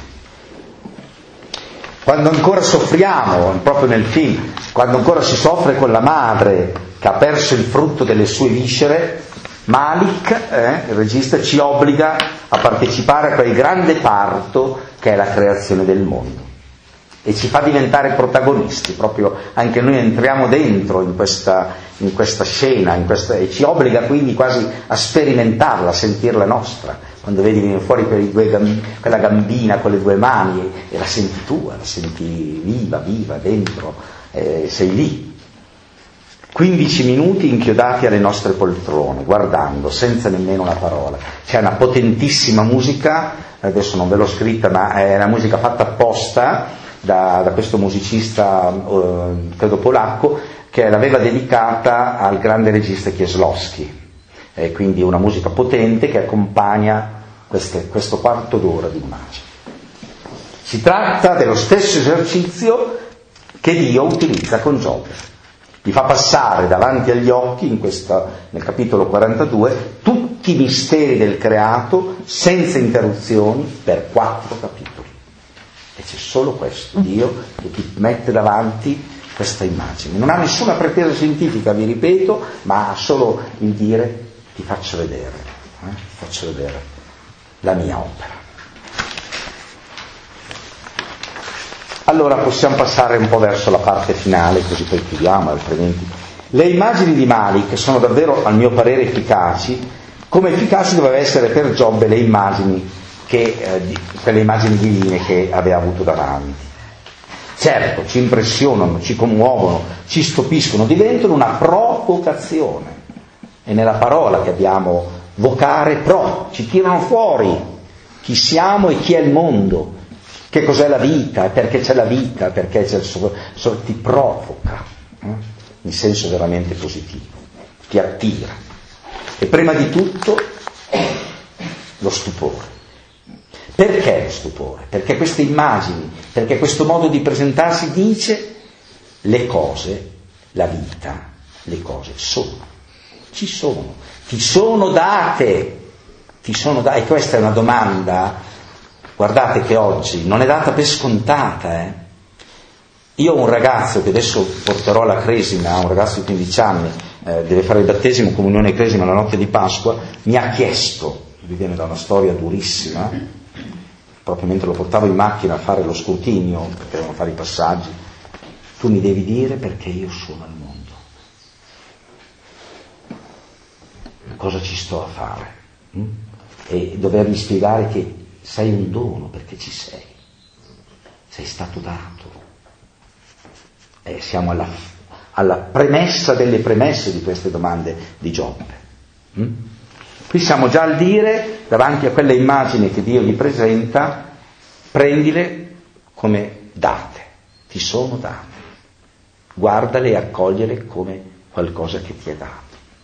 Quando ancora soffriamo, proprio nel film, quando ancora si soffre con la madre che ha perso il frutto delle sue viscere, Malik, eh, il regista, ci obbliga a partecipare a quel grande parto che è la creazione del mondo e ci fa diventare protagonisti, proprio anche noi entriamo dentro in questa, in questa scena, in questa, e ci obbliga quindi quasi a sperimentarla, a sentirla nostra. Quando vedi venire fuori quei due gamb- quella gambina con le due mani e, e la senti tua, la senti viva, viva dentro, eh, sei lì. quindici minuti inchiodati alle nostre poltrone, guardando, senza nemmeno una parola. C'è una potentissima musica, adesso non ve l'ho scritta, ma è una musica fatta apposta da, da questo musicista, eh, credo polacco, che l'aveva dedicata al grande regista Kieslowski. E quindi una musica potente che accompagna queste, questo quarto d'ora di immagine. Si tratta dello stesso esercizio che Dio utilizza con Giobbe. Gli fa passare davanti agli occhi, in questa, nel capitolo quarantadue, tutti i misteri del creato senza interruzioni per quattro capitoli. E c'è solo questo, Dio che ti mette davanti questa immagine. Non ha nessuna pretesa scientifica, vi ripeto, ma ha solo il dire: ti faccio vedere, eh? ti faccio vedere la mia opera. Allora possiamo passare un po' verso la parte finale, così poi chiudiamo, altrimenti Le immagini di Malik sono davvero, a mio parere, efficaci, come efficaci doveva essere per Giobbe le immagini che, eh, di, quelle immagini divine che aveva avuto davanti. Certo, ci impressionano, ci commuovono, ci stupiscono, diventano una provocazione. È nella parola che abbiamo vocare pro, ci tirano fuori chi siamo e chi è il mondo, che cos'è la vita, e perché c'è la vita, perché c'è il suo, so, ti provoca, eh? In senso veramente positivo, ti attira. E prima di tutto lo stupore. Perché lo stupore? Perché queste immagini, perché questo modo di presentarsi dice le cose, la vita, le cose sono, ci sono, ti sono date, ti sono date. E questa è una domanda, guardate che oggi non è data per scontata. Eh? Io ho un ragazzo che adesso porterò alla cresima, un ragazzo di quindici anni, eh, deve fare il battesimo, comunione e cresima la notte di Pasqua, mi ha chiesto, lui viene da una storia durissima, proprio mentre lo portavo in macchina a fare lo scrutinio, perché devono fare i passaggi, tu mi devi dire perché io sono al mondo. Cosa ci sto a fare? Mm? E dovermi spiegare che sei un dono, perché ci sei. Sei stato dato. Eh, siamo alla, alla premessa delle premesse di queste domande di Giobbe. Mm? Qui siamo già al dire, davanti a quelle immagini che Dio gli presenta, prendile come date, ti sono date, guardale e accogliele come qualcosa che ti è dato.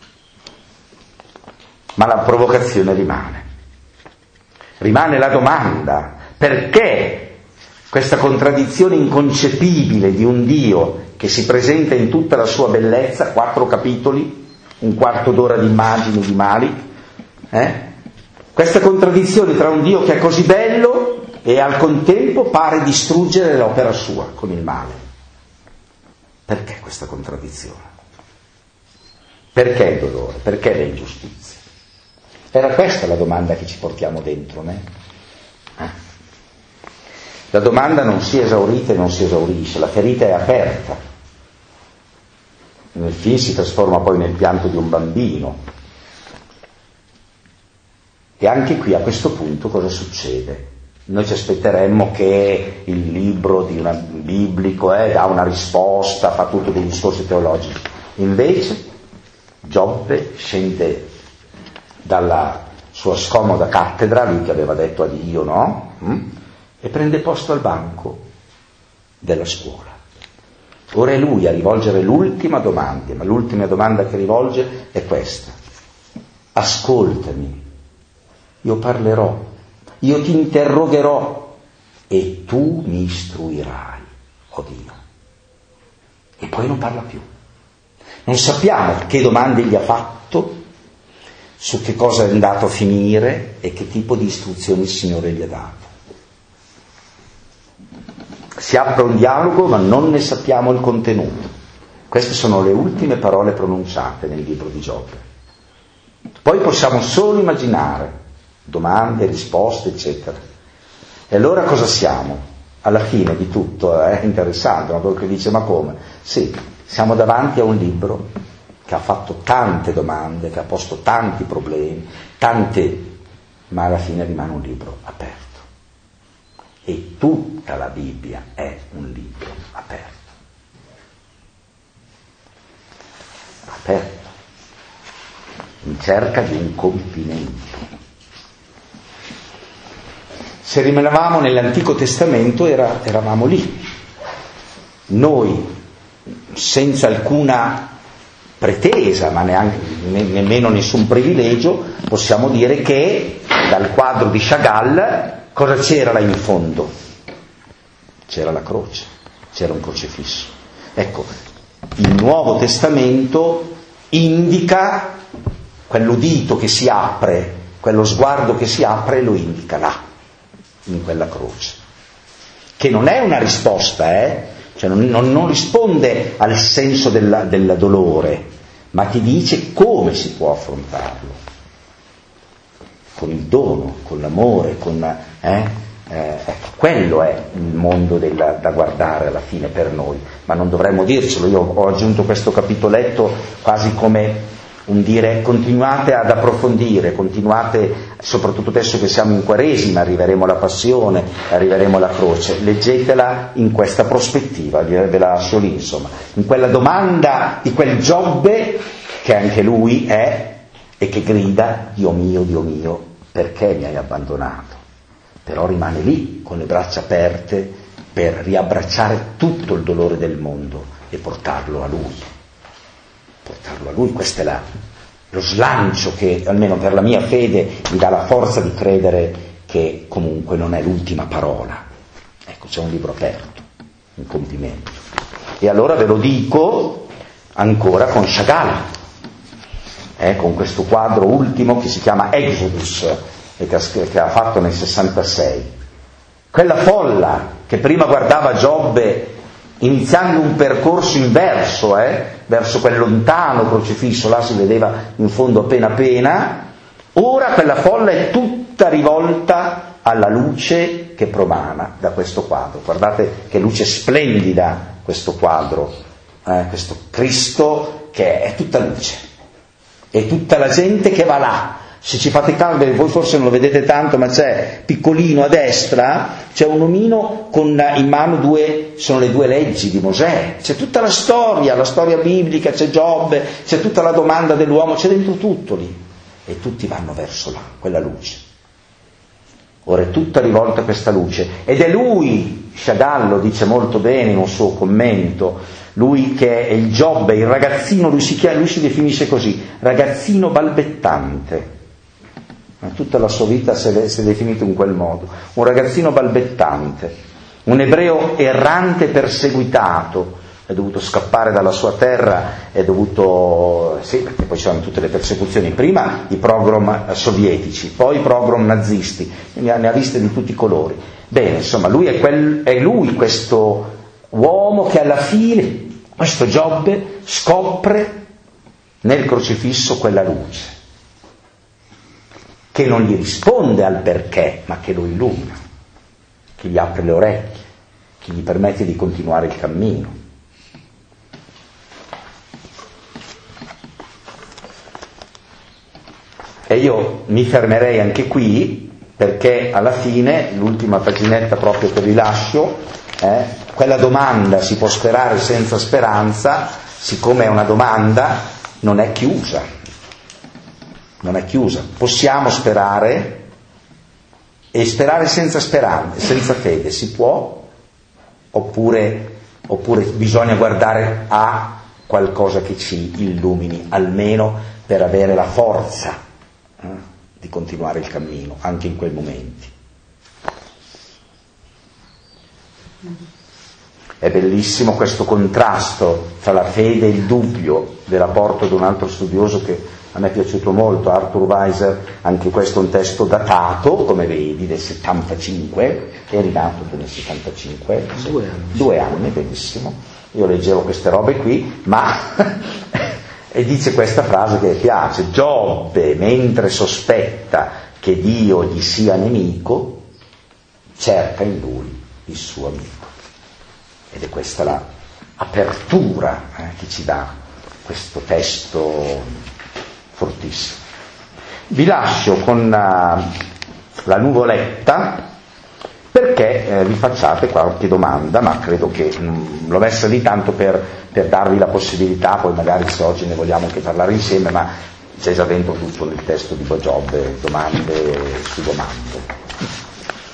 Ma la provocazione rimane, rimane la domanda, perché questa contraddizione inconcepibile di un Dio che si presenta in tutta la sua bellezza, quattro capitoli, un quarto d'ora di immagini di Malik, Eh? Questa contraddizione tra un Dio che è così bello e al contempo pare distruggere l'opera sua con il male. Perché questa contraddizione? Perché il dolore? Perché le ingiustizie? Era questa la domanda che ci portiamo dentro, né? Eh? La domanda non si è esaurita e non si esaurisce, la ferita è aperta. Nel film si trasforma poi nel pianto di un bambino. E anche qui a questo punto cosa succede? Noi ci aspetteremmo che il libro di una, biblico eh, dà una risposta, fa tutto dei discorsi teologici. Invece Giobbe scende dalla sua scomoda cattedra, lui che aveva detto addio, no? Mm? E prende posto al banco della scuola. Ora è lui a rivolgere l'ultima domanda, ma l'ultima domanda che rivolge è questa. Ascoltami. Io parlerò, io ti interrogherò e tu mi istruirai, oh Dio. E poi non parla più. Non sappiamo che domande gli ha fatto, su che cosa è andato a finire e che tipo di istruzioni il Signore gli ha dato. Si apre un dialogo, ma non ne sappiamo il contenuto. Queste sono le ultime parole pronunciate nel libro di Giobbe. Poi possiamo solo immaginare domande, risposte, eccetera. E allora cosa siamo? Alla fine di tutto è eh, interessante, ma quello che dice, ma come? Sì, siamo davanti a un libro che ha fatto tante domande, che ha posto tanti problemi, tante, ma alla fine rimane un libro aperto. E tutta la Bibbia è un libro aperto. Aperto, in cerca di un compimento. Se rimanevamo nell'Antico Testamento era, eravamo lì. Noi, senza alcuna pretesa, ma neanche, ne, nemmeno nessun privilegio, possiamo dire che dal quadro di Chagall cosa c'era là in fondo? C'era la croce, c'era un crocifisso. Ecco, il Nuovo Testamento indica quell'udito che si apre, quello sguardo che si apre e lo indica là, in quella croce, che non è una risposta, eh? Cioè non, non, non risponde al senso della, del dolore, ma ti dice come si può affrontarlo, con il dono, con l'amore, con, eh? Eh, ecco, quello è il mondo della, da guardare alla fine per noi, ma non dovremmo dircelo. Io ho aggiunto questo capitoletto quasi come un dire: continuate ad approfondire, continuate, soprattutto adesso che siamo in Quaresima, arriveremo alla Passione, arriveremo alla Croce, leggetela in questa prospettiva, ve la lascio lì, insomma, in quella domanda di quel Giobbe che anche lui è e che grida: Dio mio, Dio mio, perché mi hai abbandonato? Però rimane lì con le braccia aperte per riabbracciare tutto il dolore del mondo e portarlo a lui. Portarlo a lui, questo è la, lo slancio che, almeno per la mia fede, mi dà la forza di credere che comunque non è l'ultima parola. Ecco, c'è un libro aperto, un compimento. E allora ve lo dico ancora con Chagall, eh, con questo quadro ultimo che si chiama Exodus, e che ha, che ha fatto nel sessantasei. Quella folla che prima guardava Giobbe iniziando un percorso inverso, eh, verso quel lontano crocifisso, là si vedeva in fondo appena appena, ora quella folla è tutta rivolta alla luce che promana da questo quadro. Guardate che luce splendida questo quadro, eh, questo Cristo che è tutta luce, e tutta la gente che va là. Se ci fate caso, voi forse non lo vedete tanto, ma c'è piccolino a destra, c'è un omino con in mano due, sono le due leggi di Mosè, c'è tutta la storia, la storia biblica, c'è Giobbe, c'è tutta la domanda dell'uomo, c'è dentro tutto lì, e tutti vanno verso là, quella luce. Ora è tutta rivolta a questa luce, ed è lui, Chagall lo dice molto bene in un suo commento, lui che è il Giobbe, il ragazzino, lui si, chiama, lui si definisce così, ragazzino balbettante. Tutta la sua vita si è, si è definito in quel modo, un ragazzino balbettante, un ebreo errante perseguitato, è dovuto scappare dalla sua terra, è dovuto, sì, perché poi c'erano tutte le persecuzioni, prima i pogrom sovietici, poi i pogrom nazisti, ne ha, ne ha viste di tutti i colori. Bene, insomma, lui è, quel, è lui questo uomo che alla fine, questo Giobbe, scopre nel crocifisso quella luce, che non gli risponde al perché, ma che lo illumina, che gli apre le orecchie, che gli permette di continuare il cammino. E io mi fermerei anche qui, perché alla fine, l'ultima paginetta proprio che vi lascio, eh, quella domanda: si può sperare senza speranza, siccome è una domanda, non è chiusa. Non è chiusa, possiamo sperare, e sperare senza speranza, senza fede, si può, oppure, oppure bisogna guardare a qualcosa che ci illumini, almeno per avere la forza eh, di continuare il cammino, anche in quei momenti. È bellissimo questo contrasto tra la fede e il dubbio dell'apporto di un altro studioso che a me è piaciuto molto, Arthur Weiser, anche questo è un testo datato, come vedi, del settantacinque, è rinato nel settantacinque, due anni, due anni, benissimo. Io leggevo queste robe qui, ma e dice questa frase che mi piace: Giobbe, mentre sospetta che Dio gli sia nemico, cerca in lui il suo amico. Ed è questa la apertura eh, che ci dà questo testo fortissimo. Vi lascio con uh, la nuvoletta, perché eh, vi facciate qualche domanda, ma credo che mh, l'ho messa lì tanto per, per darvi la possibilità, poi magari se oggi ne vogliamo anche parlare insieme, ma c'è già dentro tutto nel testo di Giobbe, domande su domande.